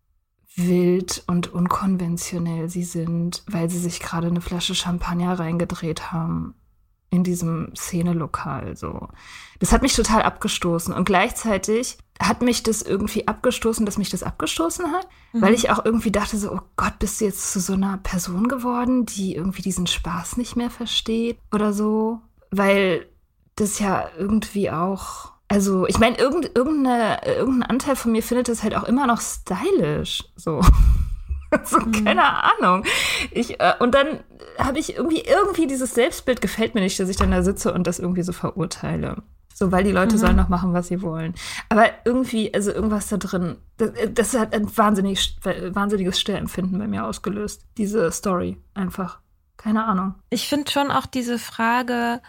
wild und unkonventionell sie sind, weil sie sich gerade eine Flasche Champagner reingedreht haben in diesem Szenelokal. So. Das hat mich total abgestoßen. Und gleichzeitig hat mich das irgendwie abgestoßen, dass mich das abgestoßen hat, mhm. weil ich auch irgendwie dachte so, oh Gott, bist du jetzt zu so einer Person geworden, die irgendwie diesen Spaß nicht mehr versteht oder so? Weil das ja irgendwie auch... Also, ich meine, irgend, irgendeine, irgendein Anteil von mir findet das halt auch immer noch stylisch. So, so mhm. keine Ahnung. Ich, äh, und dann habe ich irgendwie, irgendwie dieses Selbstbild gefällt mir nicht, dass ich dann da sitze und das irgendwie so verurteile. So, weil die Leute mhm. sollen noch machen, was sie wollen. Aber irgendwie, also irgendwas da drin, das, das hat ein wahnsinnig, wahnsinniges Störempfinden bei mir ausgelöst. Diese Story einfach. Keine Ahnung. Ich finde schon auch diese Frage...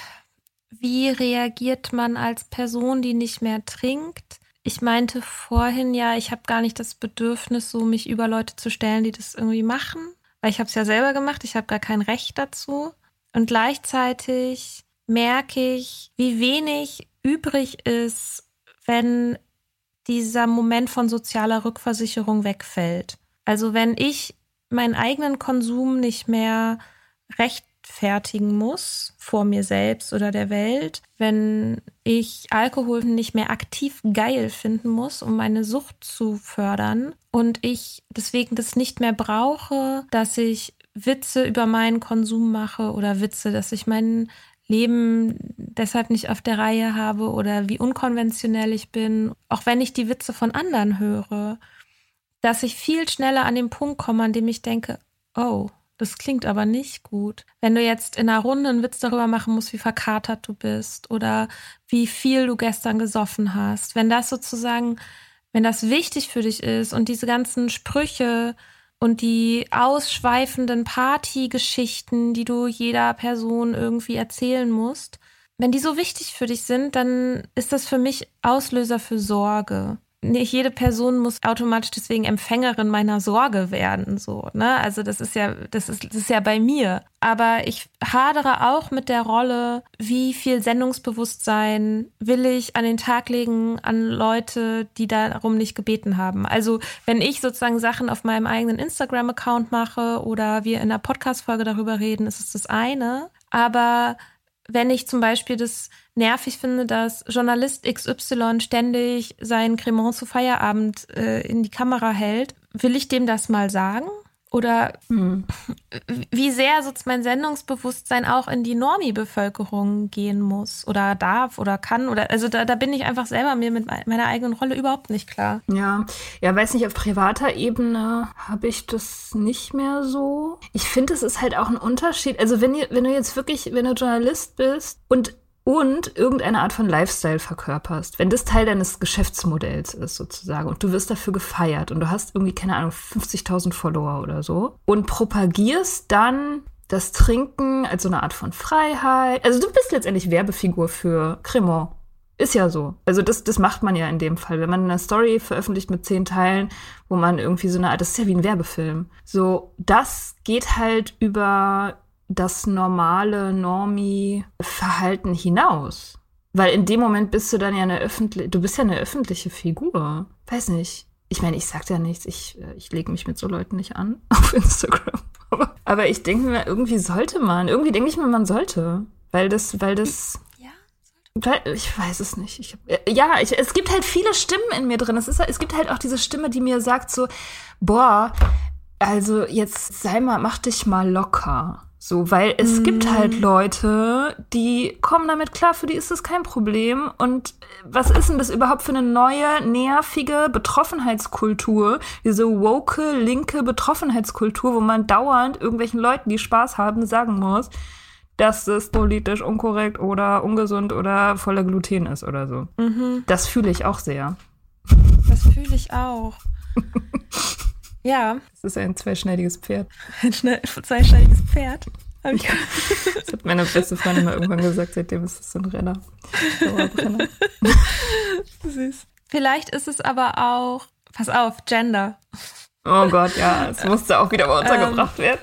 Wie reagiert man als Person, die nicht mehr trinkt? Ich meinte vorhin ja, ich habe gar nicht das Bedürfnis, so mich über Leute zu stellen, die das irgendwie machen. Weil ich habe es ja selber gemacht, ich habe gar kein Recht dazu. Und gleichzeitig merke ich, wie wenig übrig ist, wenn dieser Moment von sozialer Rückversicherung wegfällt. Also wenn ich meinen eigenen Konsum nicht mehr recht fertigen muss vor mir selbst oder der Welt, wenn ich Alkohol nicht mehr aktiv geil finden muss, um meine Sucht zu fördern und ich deswegen das nicht mehr brauche, dass ich Witze über meinen Konsum mache oder Witze, dass ich mein Leben deshalb nicht auf der Reihe habe oder wie unkonventionell ich bin, auch wenn ich die Witze von anderen höre, dass ich viel schneller an den Punkt komme, an dem ich denke, oh, das klingt aber nicht gut. Wenn du jetzt in einer Runde einen Witz darüber machen musst, wie verkatert du bist oder wie viel du gestern gesoffen hast, wenn das sozusagen, wenn das wichtig für dich ist und diese ganzen Sprüche und die ausschweifenden Partygeschichten, die du jeder Person irgendwie erzählen musst, wenn die so wichtig für dich sind, dann ist das für mich Auslöser für Sorge. Nicht jede Person muss automatisch deswegen Empfängerin meiner Sorge werden, so, ne? Also das ist ja, das ist, das ist ja bei mir. Aber ich hadere auch mit der Rolle, wie viel Sendungsbewusstsein will ich an den Tag legen an Leute, die darum nicht gebeten haben. Also wenn ich sozusagen Sachen auf meinem eigenen Instagram-Account mache oder wir in einer Podcast-Folge darüber reden, ist es das eine. Aber wenn ich zum Beispiel das nervig finde, dass Journalist X Y ständig seinen Cremant zu Feierabend äh, in die Kamera hält, will ich dem das mal sagen? Oder hm. wie sehr so mein Sendungsbewusstsein auch in die Normie-Bevölkerung gehen muss oder darf oder kann? Oder also da, da bin ich einfach selber mir mit meiner eigenen Rolle überhaupt nicht klar. Ja, ja, weiß nicht, auf privater Ebene habe ich das nicht mehr so. Ich finde, es ist halt auch ein Unterschied. Also wenn, ihr, wenn du jetzt wirklich, wenn du Journalist bist und Und irgendeine Art von Lifestyle verkörperst, wenn das Teil deines Geschäftsmodells ist sozusagen und du wirst dafür gefeiert und du hast irgendwie, keine Ahnung, fünfzigtausend Follower oder so und propagierst dann das Trinken als so eine Art von Freiheit. Also du bist letztendlich Werbefigur für Cremant. Ist ja so. Also das, das macht man ja in dem Fall. Wenn man eine Story veröffentlicht mit zehn Teilen, wo man irgendwie so eine Art, das ist ja wie ein Werbefilm. So, das geht halt über das normale Normie-Verhalten hinaus. Weil in dem Moment bist du dann ja eine öffentliche, du bist ja eine öffentliche Figur. Weiß nicht. Ich meine, ich sag ja nichts, ich, ich lege mich mit so Leuten nicht an auf Instagram. Aber, aber ich denke mir, irgendwie sollte man. Irgendwie denke ich mir, man sollte. Weil das, weil das. Ja, weil, ich weiß es nicht. Ich, ja, ich, es gibt halt viele Stimmen in mir drin. Es, ist, es gibt halt auch diese Stimme, die mir sagt so, boah, also jetzt sei mal, mach dich mal locker. So, weil es mm. gibt halt Leute, die kommen damit klar, für die ist das kein Problem. Und was ist denn das überhaupt für eine neue, nervige Betroffenheitskultur? Diese woke, linke Betroffenheitskultur, wo man dauernd irgendwelchen Leuten, die Spaß haben, sagen muss, dass es politisch unkorrekt oder ungesund oder voller Gluten ist oder so. Mhm. Das fühle ich auch sehr. Das fühle ich auch. Ja. Das ist ein zweischneidiges Pferd. Ein schne- zweischneidiges Pferd? Hab ich das hat meine beste Freundin mal irgendwann gesagt, seitdem ist es so ein Renner. Dauerbrenner. Süß. Vielleicht ist es aber auch, pass auf, Gender. Oh Gott, ja, es musste auch wieder mal untergebracht ähm, werden.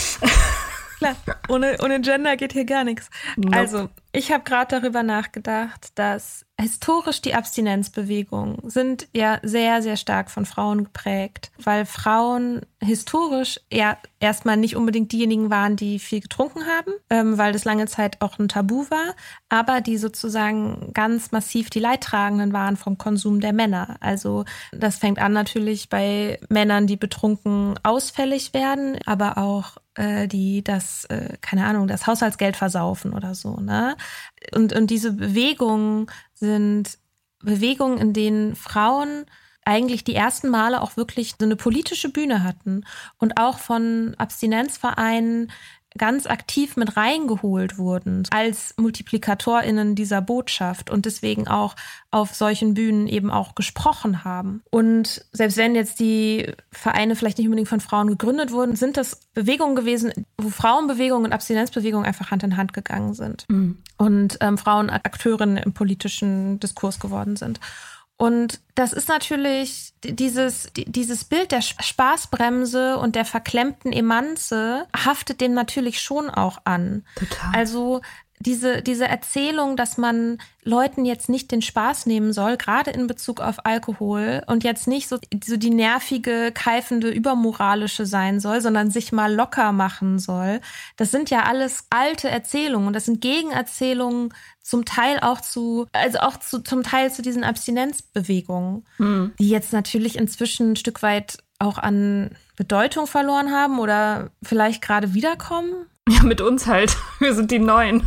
Klar, ohne, ohne Gender geht hier gar nichts. Nope. Also, ich habe gerade darüber nachgedacht, dass historisch die Abstinenzbewegungen sind ja sehr, sehr stark von Frauen geprägt, weil Frauen historisch ja erstmal nicht unbedingt diejenigen waren, die viel getrunken haben, ähm, weil das lange Zeit auch ein Tabu war, aber die sozusagen ganz massiv die Leidtragenden waren vom Konsum der Männer. Also das fängt an natürlich bei Männern, die betrunken ausfällig werden, aber auch äh, die das, äh, keine Ahnung, das Haushaltsgeld versaufen oder so, ne? Und, und diese Bewegungen sind Bewegungen, in denen Frauen eigentlich die ersten Male auch wirklich so eine politische Bühne hatten und auch von Abstinenzvereinen ganz aktiv mit reingeholt wurden als MultiplikatorInnen dieser Botschaft und deswegen auch auf solchen Bühnen eben auch gesprochen haben. Und selbst wenn jetzt die Vereine vielleicht nicht unbedingt von Frauen gegründet wurden, sind das Bewegungen gewesen, wo Frauenbewegung und Abstinenzbewegung einfach Hand in Hand gegangen sind mhm. und ähm, Frauen Akteurinnen im politischen Diskurs geworden sind. Und das ist natürlich dieses, dieses Bild der Spaßbremse und der verklemmten Emanze haftet dem natürlich schon auch an. Total. Also diese, diese Erzählung, dass man Leuten jetzt nicht den Spaß nehmen soll, gerade in Bezug auf Alkohol und jetzt nicht so, so die nervige, keifende, übermoralische sein soll, sondern sich mal locker machen soll. Das sind ja alles alte Erzählungen und das sind Gegenerzählungen zum Teil auch zu, also auch zu, zum Teil zu diesen Abstinenzbewegungen, hm. die jetzt natürlich inzwischen ein Stück weit auch an Bedeutung verloren haben oder vielleicht gerade wiederkommen. Ja, mit uns halt. Wir sind die Neuen.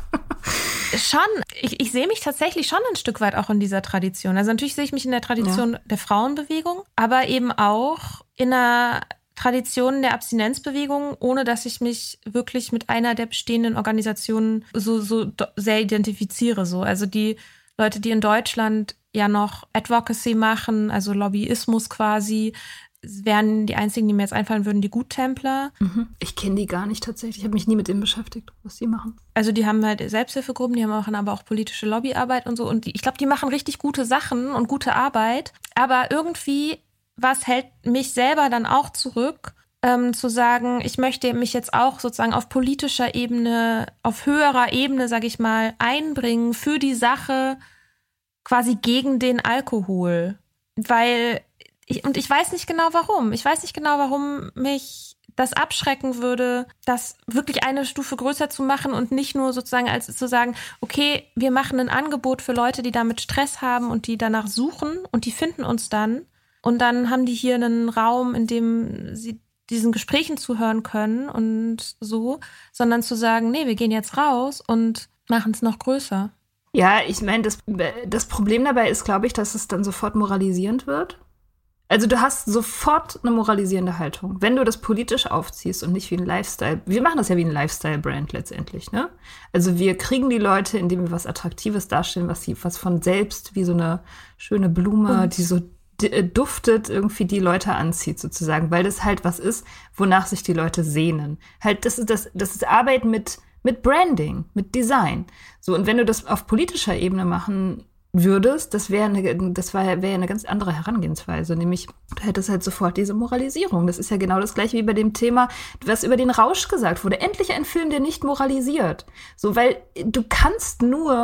Schon. Ich, ich sehe mich tatsächlich schon ein Stück weit auch in dieser Tradition. Also natürlich sehe ich mich in der Tradition ja. der Frauenbewegung, aber eben auch in einer Tradition der Abstinenzbewegung, ohne dass ich mich wirklich mit einer der bestehenden Organisationen so, so sehr identifiziere. So. Also die Leute, die in Deutschland ja noch Advocacy machen, also Lobbyismus quasi, wären die einzigen, die mir jetzt einfallen würden, die Guttempler. Mhm. Ich kenne die gar nicht tatsächlich. Ich habe mich nie mit denen beschäftigt, was die machen. Also die haben halt Selbsthilfegruppen, die machen aber auch politische Lobbyarbeit und so. Und die, ich glaube, die machen richtig gute Sachen und gute Arbeit. Aber irgendwie, was hält mich selber dann auch zurück, ähm, zu sagen, ich möchte mich jetzt auch sozusagen auf politischer Ebene, auf höherer Ebene, sage ich mal, einbringen für die Sache quasi gegen den Alkohol. Weil Ich, und ich weiß nicht genau warum. Ich weiß nicht genau, warum mich das abschrecken würde, das wirklich eine Stufe größer zu machen und nicht nur sozusagen als zu sagen, okay, wir machen ein Angebot für Leute, die damit Stress haben und die danach suchen und die finden uns dann. Und dann haben die hier einen Raum, in dem sie diesen Gesprächen zuhören können und so, sondern zu sagen, nee, wir gehen jetzt raus und machen es noch größer. Ja, ich meine, das, das Problem dabei ist, glaube ich, dass es dann sofort moralisierend wird. Also du hast sofort eine moralisierende Haltung, wenn du das politisch aufziehst und nicht wie ein Lifestyle. Wir machen das ja wie ein Lifestyle-Brand letztendlich, ne? Also wir kriegen die Leute, indem wir was Attraktives darstellen, was sie, was von selbst wie so eine schöne Blume, und die so d- duftet, irgendwie die Leute anzieht sozusagen, weil das halt was ist, wonach sich die Leute sehnen. Halt, das ist das, das ist Arbeit mit mit Branding, mit Design. So, und wenn du das auf politischer Ebene machen würdest, das wäre eine, das wäre wär eine ganz andere Herangehensweise, nämlich du hättest halt sofort diese Moralisierung. Das ist ja genau das gleiche wie bei dem Thema, was über den Rausch gesagt wurde. Endlich ein Film, der nicht moralisiert. So, weil du kannst nur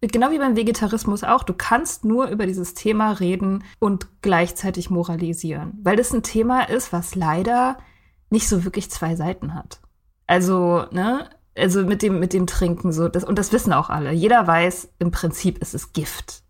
genau wie beim Vegetarismus auch, du kannst nur über dieses Thema reden und gleichzeitig moralisieren. Weil das ein Thema ist, was leider nicht so wirklich zwei Seiten hat. Also, ne, also mit dem, mit dem Trinken so, das, und das wissen auch alle. Jeder weiß, im Prinzip ist es Gift.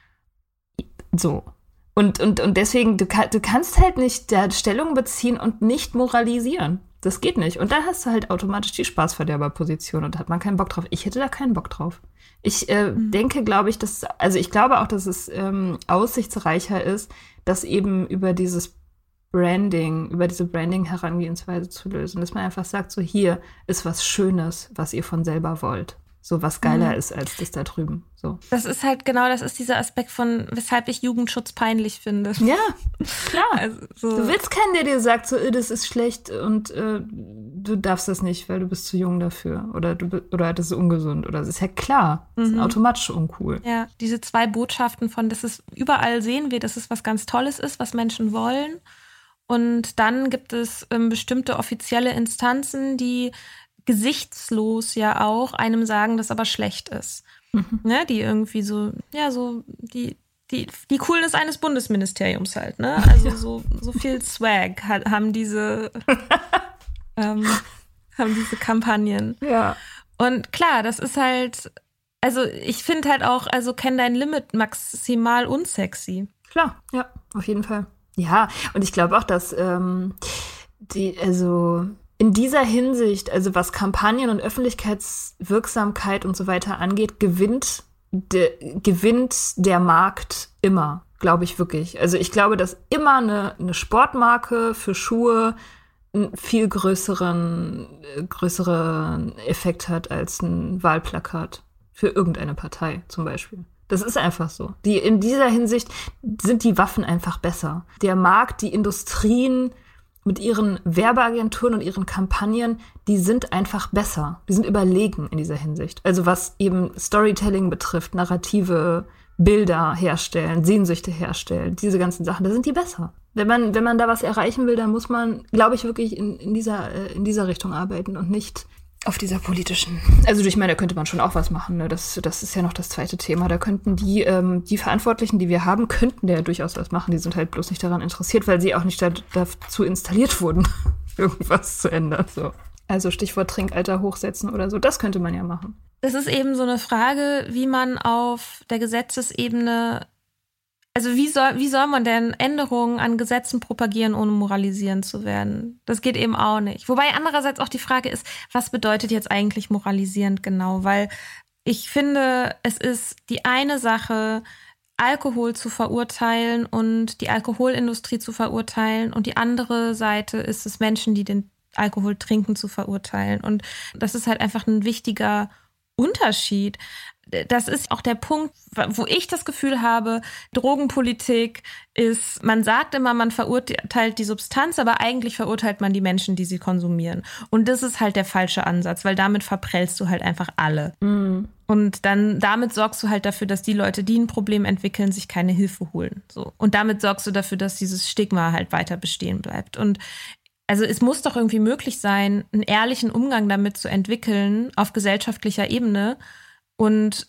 So. Und, und, und deswegen, du, du kannst halt nicht da Stellung beziehen und nicht moralisieren. Das geht nicht. Und dann hast du halt automatisch die Spaßverderber-Position und da hat man keinen Bock drauf. Ich hätte da keinen Bock drauf. Ich äh, mhm. denke, glaube ich, dass, also ich glaube auch, dass es ähm, aussichtsreicher ist, das eben über dieses Branding, über diese Branding-Herangehensweise zu lösen. Dass man einfach sagt, so hier ist was Schönes, was ihr von selber wollt. So was geiler mhm. ist als das da drüben. So. Das ist halt genau, das ist dieser Aspekt von, weshalb ich Jugendschutz peinlich finde. Ja, klar. Also, so. Du willst keinen, der dir sagt, so, das ist schlecht und äh, du darfst das nicht, weil du bist zu jung dafür. Oder du oder das ist ungesund. Oder das ist ja klar. Das mhm. ist automatisch uncool. Ja, diese zwei Botschaften von, das ist, überall sehen wir, dass es was ganz Tolles ist, was Menschen wollen. Und dann gibt es ähm, bestimmte offizielle Instanzen, die gesichtslos ja auch einem sagen, dass aber schlecht ist. Mhm. Ne, die irgendwie so, ja, so die, die, die Coolness eines Bundesministeriums halt, ne? Also ja. so, so viel Swag hat, haben diese ähm, haben diese Kampagnen. Ja. Und klar, das ist halt, also ich finde halt auch, also kenn dein Limit maximal unsexy. Klar, ja, auf jeden Fall. Ja, und ich glaube auch, dass ähm, die, also in dieser Hinsicht, also was Kampagnen und Öffentlichkeitswirksamkeit und so weiter angeht, gewinnt, de, gewinnt der Markt immer, glaube ich wirklich. Also ich glaube, dass immer eine, eine Sportmarke für Schuhe einen viel größeren, größeren Effekt hat als ein Wahlplakat für irgendeine Partei zum Beispiel. Das ist einfach so. Die, in dieser Hinsicht sind die Waffen einfach besser. Der Markt, die Industrien mit ihren Werbeagenturen und ihren Kampagnen, die sind einfach besser. Die sind überlegen in dieser Hinsicht. Also was eben Storytelling betrifft, narrative Bilder herstellen, Sehnsüchte herstellen, diese ganzen Sachen, da sind die besser. Wenn man, wenn man da was erreichen will, dann muss man, glaube ich, wirklich in, in dieser, in dieser Richtung arbeiten und nicht auf dieser politischen. Also ich meine, da könnte man schon auch was machen. Ne? Das, das ist ja noch das zweite Thema. Da könnten die, ähm, die Verantwortlichen, die wir haben, könnten ja durchaus was machen. Die sind halt bloß nicht daran interessiert, weil sie auch nicht da, dazu installiert wurden, irgendwas zu ändern. So. Also Stichwort Trinkalter hochsetzen oder so. Das könnte man ja machen. Das ist eben so eine Frage, wie man auf der Gesetzesebene, also wie soll, wie soll man denn Änderungen an Gesetzen propagieren, ohne moralisieren zu werden? Das geht eben auch nicht. Wobei andererseits auch die Frage ist, was bedeutet jetzt eigentlich moralisierend genau? Weil ich finde, es ist die eine Sache, Alkohol zu verurteilen und die Alkoholindustrie zu verurteilen, und die andere Seite ist es, Menschen, die den Alkohol trinken, zu verurteilen. Und das ist halt einfach ein wichtiger Unterschied. Das ist auch der Punkt, wo ich das Gefühl habe, Drogenpolitik ist, man sagt immer, man verurteilt die Substanz, aber eigentlich verurteilt man die Menschen, die sie konsumieren. Und das ist halt der falsche Ansatz, weil damit verprellst du halt einfach alle. Mhm. Und dann damit sorgst du halt dafür, dass die Leute, die ein Problem entwickeln, sich keine Hilfe holen. So. Und damit sorgst du dafür, dass dieses Stigma halt weiter bestehen bleibt. Und also es muss doch irgendwie möglich sein, einen ehrlichen Umgang damit zu entwickeln auf gesellschaftlicher Ebene und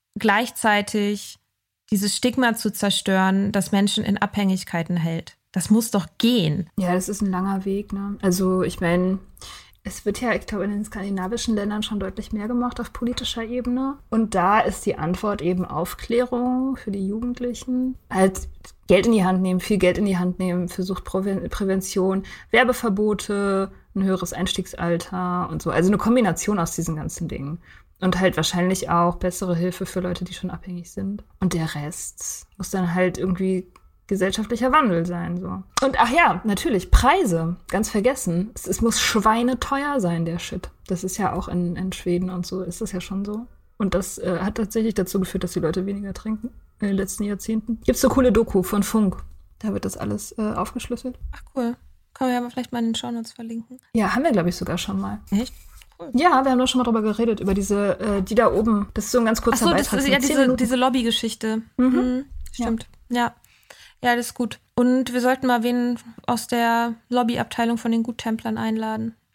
gleichzeitig dieses Stigma zu zerstören, das Menschen in Abhängigkeiten hält. Das muss doch gehen. Ja, das ist ein langer Weg, ne? Also ich meine, es wird ja, ich glaube, in den skandinavischen Ländern schon deutlich mehr gemacht auf politischer Ebene. Und da ist die Antwort eben Aufklärung für die Jugendlichen. Halt Geld in die Hand nehmen, viel Geld in die Hand nehmen für Suchtprävention, Werbeverbote, ein höheres Einstiegsalter und so. Also eine Kombination aus diesen ganzen Dingen. Und halt wahrscheinlich auch bessere Hilfe für Leute, die schon abhängig sind. Und der Rest muss dann halt irgendwie gesellschaftlicher Wandel sein. So. Und ach ja, natürlich, Preise. Ganz vergessen. Es, es muss schweineteuer sein, der Shit. Das ist ja auch in, in Schweden und so, ist das ja schon so. Und das äh, hat tatsächlich dazu geführt, dass die Leute weniger trinken in den letzten Jahrzehnten. Gibt's so coole Doku von Funk. Da wird das alles äh, aufgeschlüsselt. Ach cool. Können wir ja mal vielleicht mal in den Shownotes verlinken. Ja, haben wir, glaube ich, sogar schon mal. Echt? Cool. Ja, wir haben doch schon mal drüber geredet, über diese, äh, die da oben. Das ist so ein ganz kurzer Ach so, Beitrag. das ist ja diese, diese Lobbygeschichte. Mhm. Mhm. Stimmt. Ja. ja. Ja, das ist gut. Und wir sollten mal wen aus der Lobbyabteilung von den Guttemplern einladen.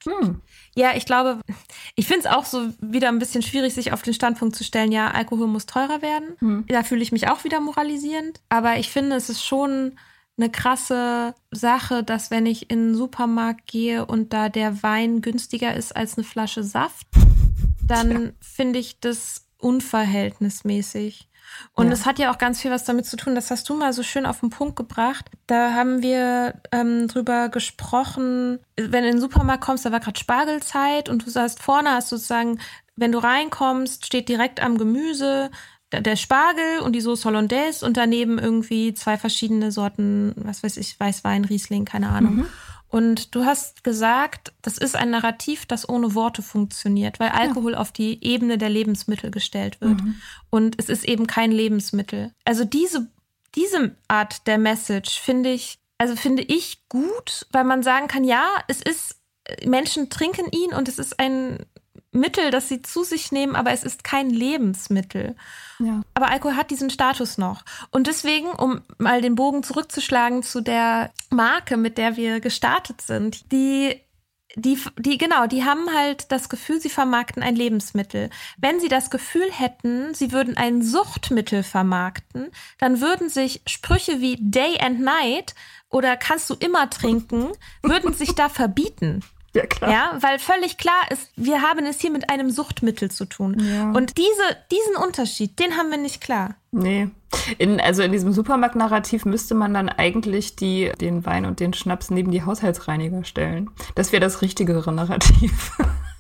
Hm. Ja, ich glaube, ich finde es auch so wieder ein bisschen schwierig, sich auf den Standpunkt zu stellen, ja, Alkohol muss teurer werden. Hm. Da fühle ich mich auch wieder moralisierend. Aber ich finde, es ist schon eine krasse Sache, dass wenn ich in den Supermarkt gehe und da der Wein günstiger ist als eine Flasche Saft, dann ja. finde ich das unverhältnismäßig. Und ja. es hat ja auch ganz viel was damit zu tun, das hast du mal so schön auf den Punkt gebracht. Da haben wir ähm, drüber gesprochen, wenn du in den Supermarkt kommst, da war gerade Spargelzeit und du sagst, vorne hast du sozusagen, wenn du reinkommst, steht direkt am Gemüse der Spargel und die Sauce Hollandaise und daneben irgendwie zwei verschiedene Sorten, was weiß ich, Weißwein, Riesling, keine Ahnung. Mhm. Und du hast gesagt, das ist ein Narrativ, das ohne Worte funktioniert, weil Alkohol ja. auf die Ebene der Lebensmittel gestellt wird. Mhm. Und es ist eben kein Lebensmittel. Also diese, diese Art der Message finde ich, also finde ich gut, weil man sagen kann, ja, es ist, Menschen trinken ihn und es ist ein Mittel, das sie zu sich nehmen, aber es ist kein Lebensmittel. Ja. Aber Alkohol hat diesen Status noch. Und deswegen, um mal den Bogen zurückzuschlagen zu der Marke, mit der wir gestartet sind, die, die, die, genau, die haben halt das Gefühl, sie vermarkten ein Lebensmittel. Wenn sie das Gefühl hätten, sie würden ein Suchtmittel vermarkten, dann würden sich Sprüche wie Day and Night oder kannst du immer trinken, würden sich da verbieten. Ja, klar. Ja, weil völlig klar ist, wir haben es hier mit einem Suchtmittel zu tun. Ja. Und diese, diesen Unterschied, den haben wir nicht klar. Nee. In, also in diesem Supermarkt-Narrativ müsste man dann eigentlich die, den Wein und den Schnaps neben die Haushaltsreiniger stellen. Das wäre das richtigere Narrativ.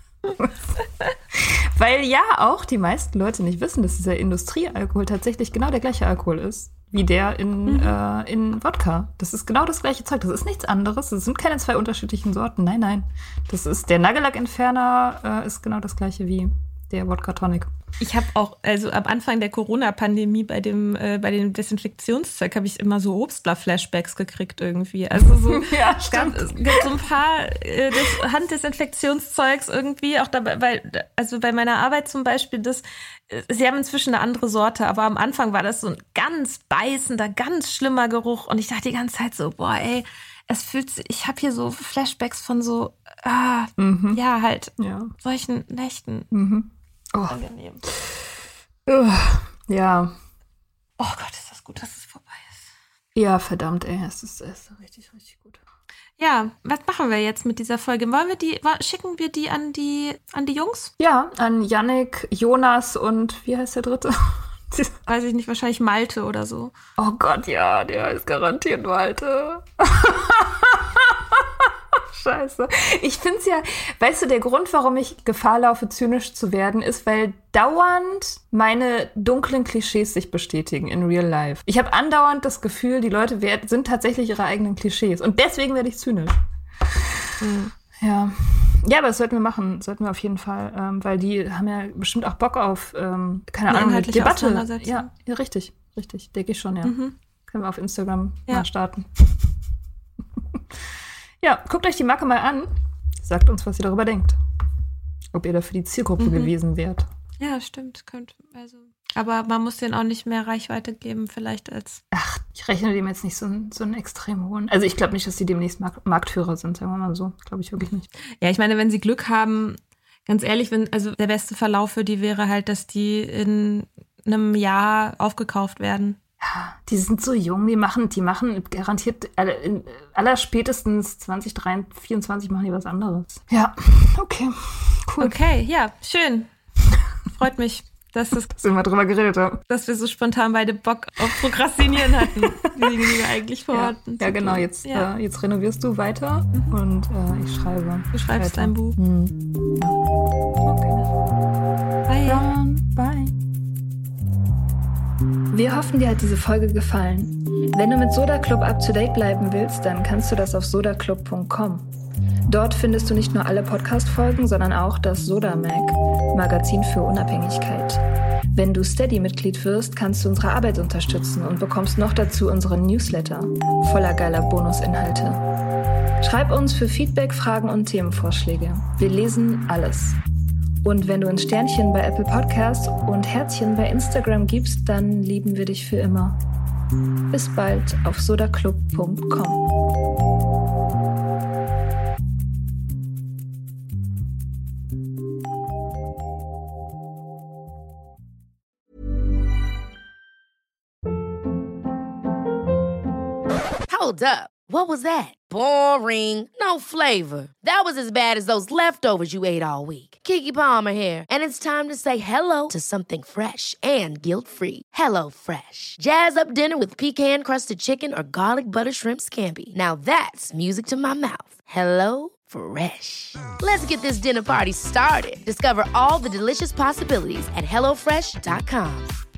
Weil ja auch die meisten Leute nicht wissen, dass dieser Industriealkohol tatsächlich genau der gleiche Alkohol ist wie der in, mhm. äh, in Wodka. Das ist genau das gleiche Zeug. Das ist nichts anderes. Das sind keine zwei unterschiedlichen Sorten. Nein, nein. Das ist der Nagellack-Entferner äh, ist genau das gleiche wie der Wodka Tonic. Ich habe auch, also am Anfang der Corona-Pandemie bei dem äh, bei dem Desinfektionszeug habe ich immer so Obstler-Flashbacks gekriegt irgendwie. Also so, ja, es, gab, es gibt so ein paar äh, das Handdesinfektionszeugs irgendwie, auch dabei, weil, also bei meiner Arbeit zum Beispiel, das, sie haben inzwischen eine andere Sorte, aber am Anfang war das so ein ganz beißender, ganz schlimmer Geruch und ich dachte die ganze Zeit so, boah ey, es fühlt sich, ich habe hier so Flashbacks von so, ah, mhm. ja halt, ja. solchen Nächten. Mhm. Oh. Uh, ja. Oh Gott, ist das gut, dass es vorbei ist. Ja, verdammt, ey, es ist, es ist richtig, richtig gut. Ja, was machen wir jetzt mit dieser Folge? Wollen wir die, schicken wir die an die, an die Jungs? Ja, an Yannick, Jonas und wie heißt der dritte? Weiß ich nicht, wahrscheinlich Malte oder so. Oh Gott, ja, der ist garantiert Malte. Scheiße. Ich find's ja, weißt du, der Grund, warum ich Gefahr laufe, zynisch zu werden, ist, weil dauernd meine dunklen Klischees sich bestätigen in real life. Ich habe andauernd das Gefühl, die Leute werd, sind tatsächlich ihre eigenen Klischees. Und deswegen werde ich zynisch. Mhm. Ja. Ja, aber das sollten wir machen, sollten wir auf jeden Fall, ähm, weil die haben ja bestimmt auch Bock auf, ähm, keine Eine Ahnung, inhaltliche Debatte. Auseinandersetzung. Ja, ja, richtig, richtig, denke ich schon, ja. Mhm. Können wir auf Instagram ja. mal starten. Ja, guckt euch die Marke mal an. Sagt uns, was ihr darüber denkt. Ob ihr dafür die Zielgruppe mhm. gewesen wärt. Ja, stimmt. Könnte, also. Aber man muss denen auch nicht mehr Reichweite geben, vielleicht als... Ach, ich rechne dem jetzt nicht so, so einen extrem hohen... Also ich glaube nicht, dass sie demnächst Mark- Marktführer sind, sagen wir mal so. Glaube ich wirklich nicht. Ja, ich meine, wenn sie Glück haben, ganz ehrlich, wenn also der beste Verlauf für die wäre halt, dass die in einem Jahr aufgekauft werden. Ja, die sind so jung, die machen, die machen garantiert, in aller spätestens zwanzig vierundzwanzig machen die was anderes. Ja, okay, cool. Okay, ja, schön. Freut mich, dass, das, dass wir mal drüber geredet haben. Dass wir so spontan beide Bock auf Prokrastinieren hatten, die Dinge, die wir eigentlich vorhatten. Ja, ja genau, jetzt, ja. Äh, jetzt renovierst du weiter mhm. und äh, ich schreibe. Du schreibst weiter. Dein Buch. Mhm. Okay. Bye. Dann, bye. Wir hoffen, dir hat diese Folge gefallen. Wenn du mit Soda Club up to date bleiben willst, dann kannst du das auf soda club punkt com. Dort findest du nicht nur alle Podcast-Folgen, sondern auch das Soda Mag, Magazin für Unabhängigkeit. Wenn du Steady-Mitglied wirst, kannst du unsere Arbeit unterstützen und bekommst noch dazu unseren Newsletter voller geiler Bonusinhalte. Schreib uns für Feedback, Fragen und Themenvorschläge. Wir lesen alles. Und wenn du ein Sternchen bei Apple Podcasts und Herzchen bei Instagram gibst, dann lieben wir dich für immer. Bis bald auf soda club punkt com. Hold up. What was that? Boring. No flavor. That was as bad as those leftovers you ate all week. Keke Palmer here, and it's time to say hello to something fresh and guilt-free. Hello Fresh. Jazz up dinner with pecan-crusted chicken or garlic butter shrimp scampi. Now that's music to my mouth. Hello Fresh. Let's get this dinner party started. Discover all the delicious possibilities at hello fresh dot com.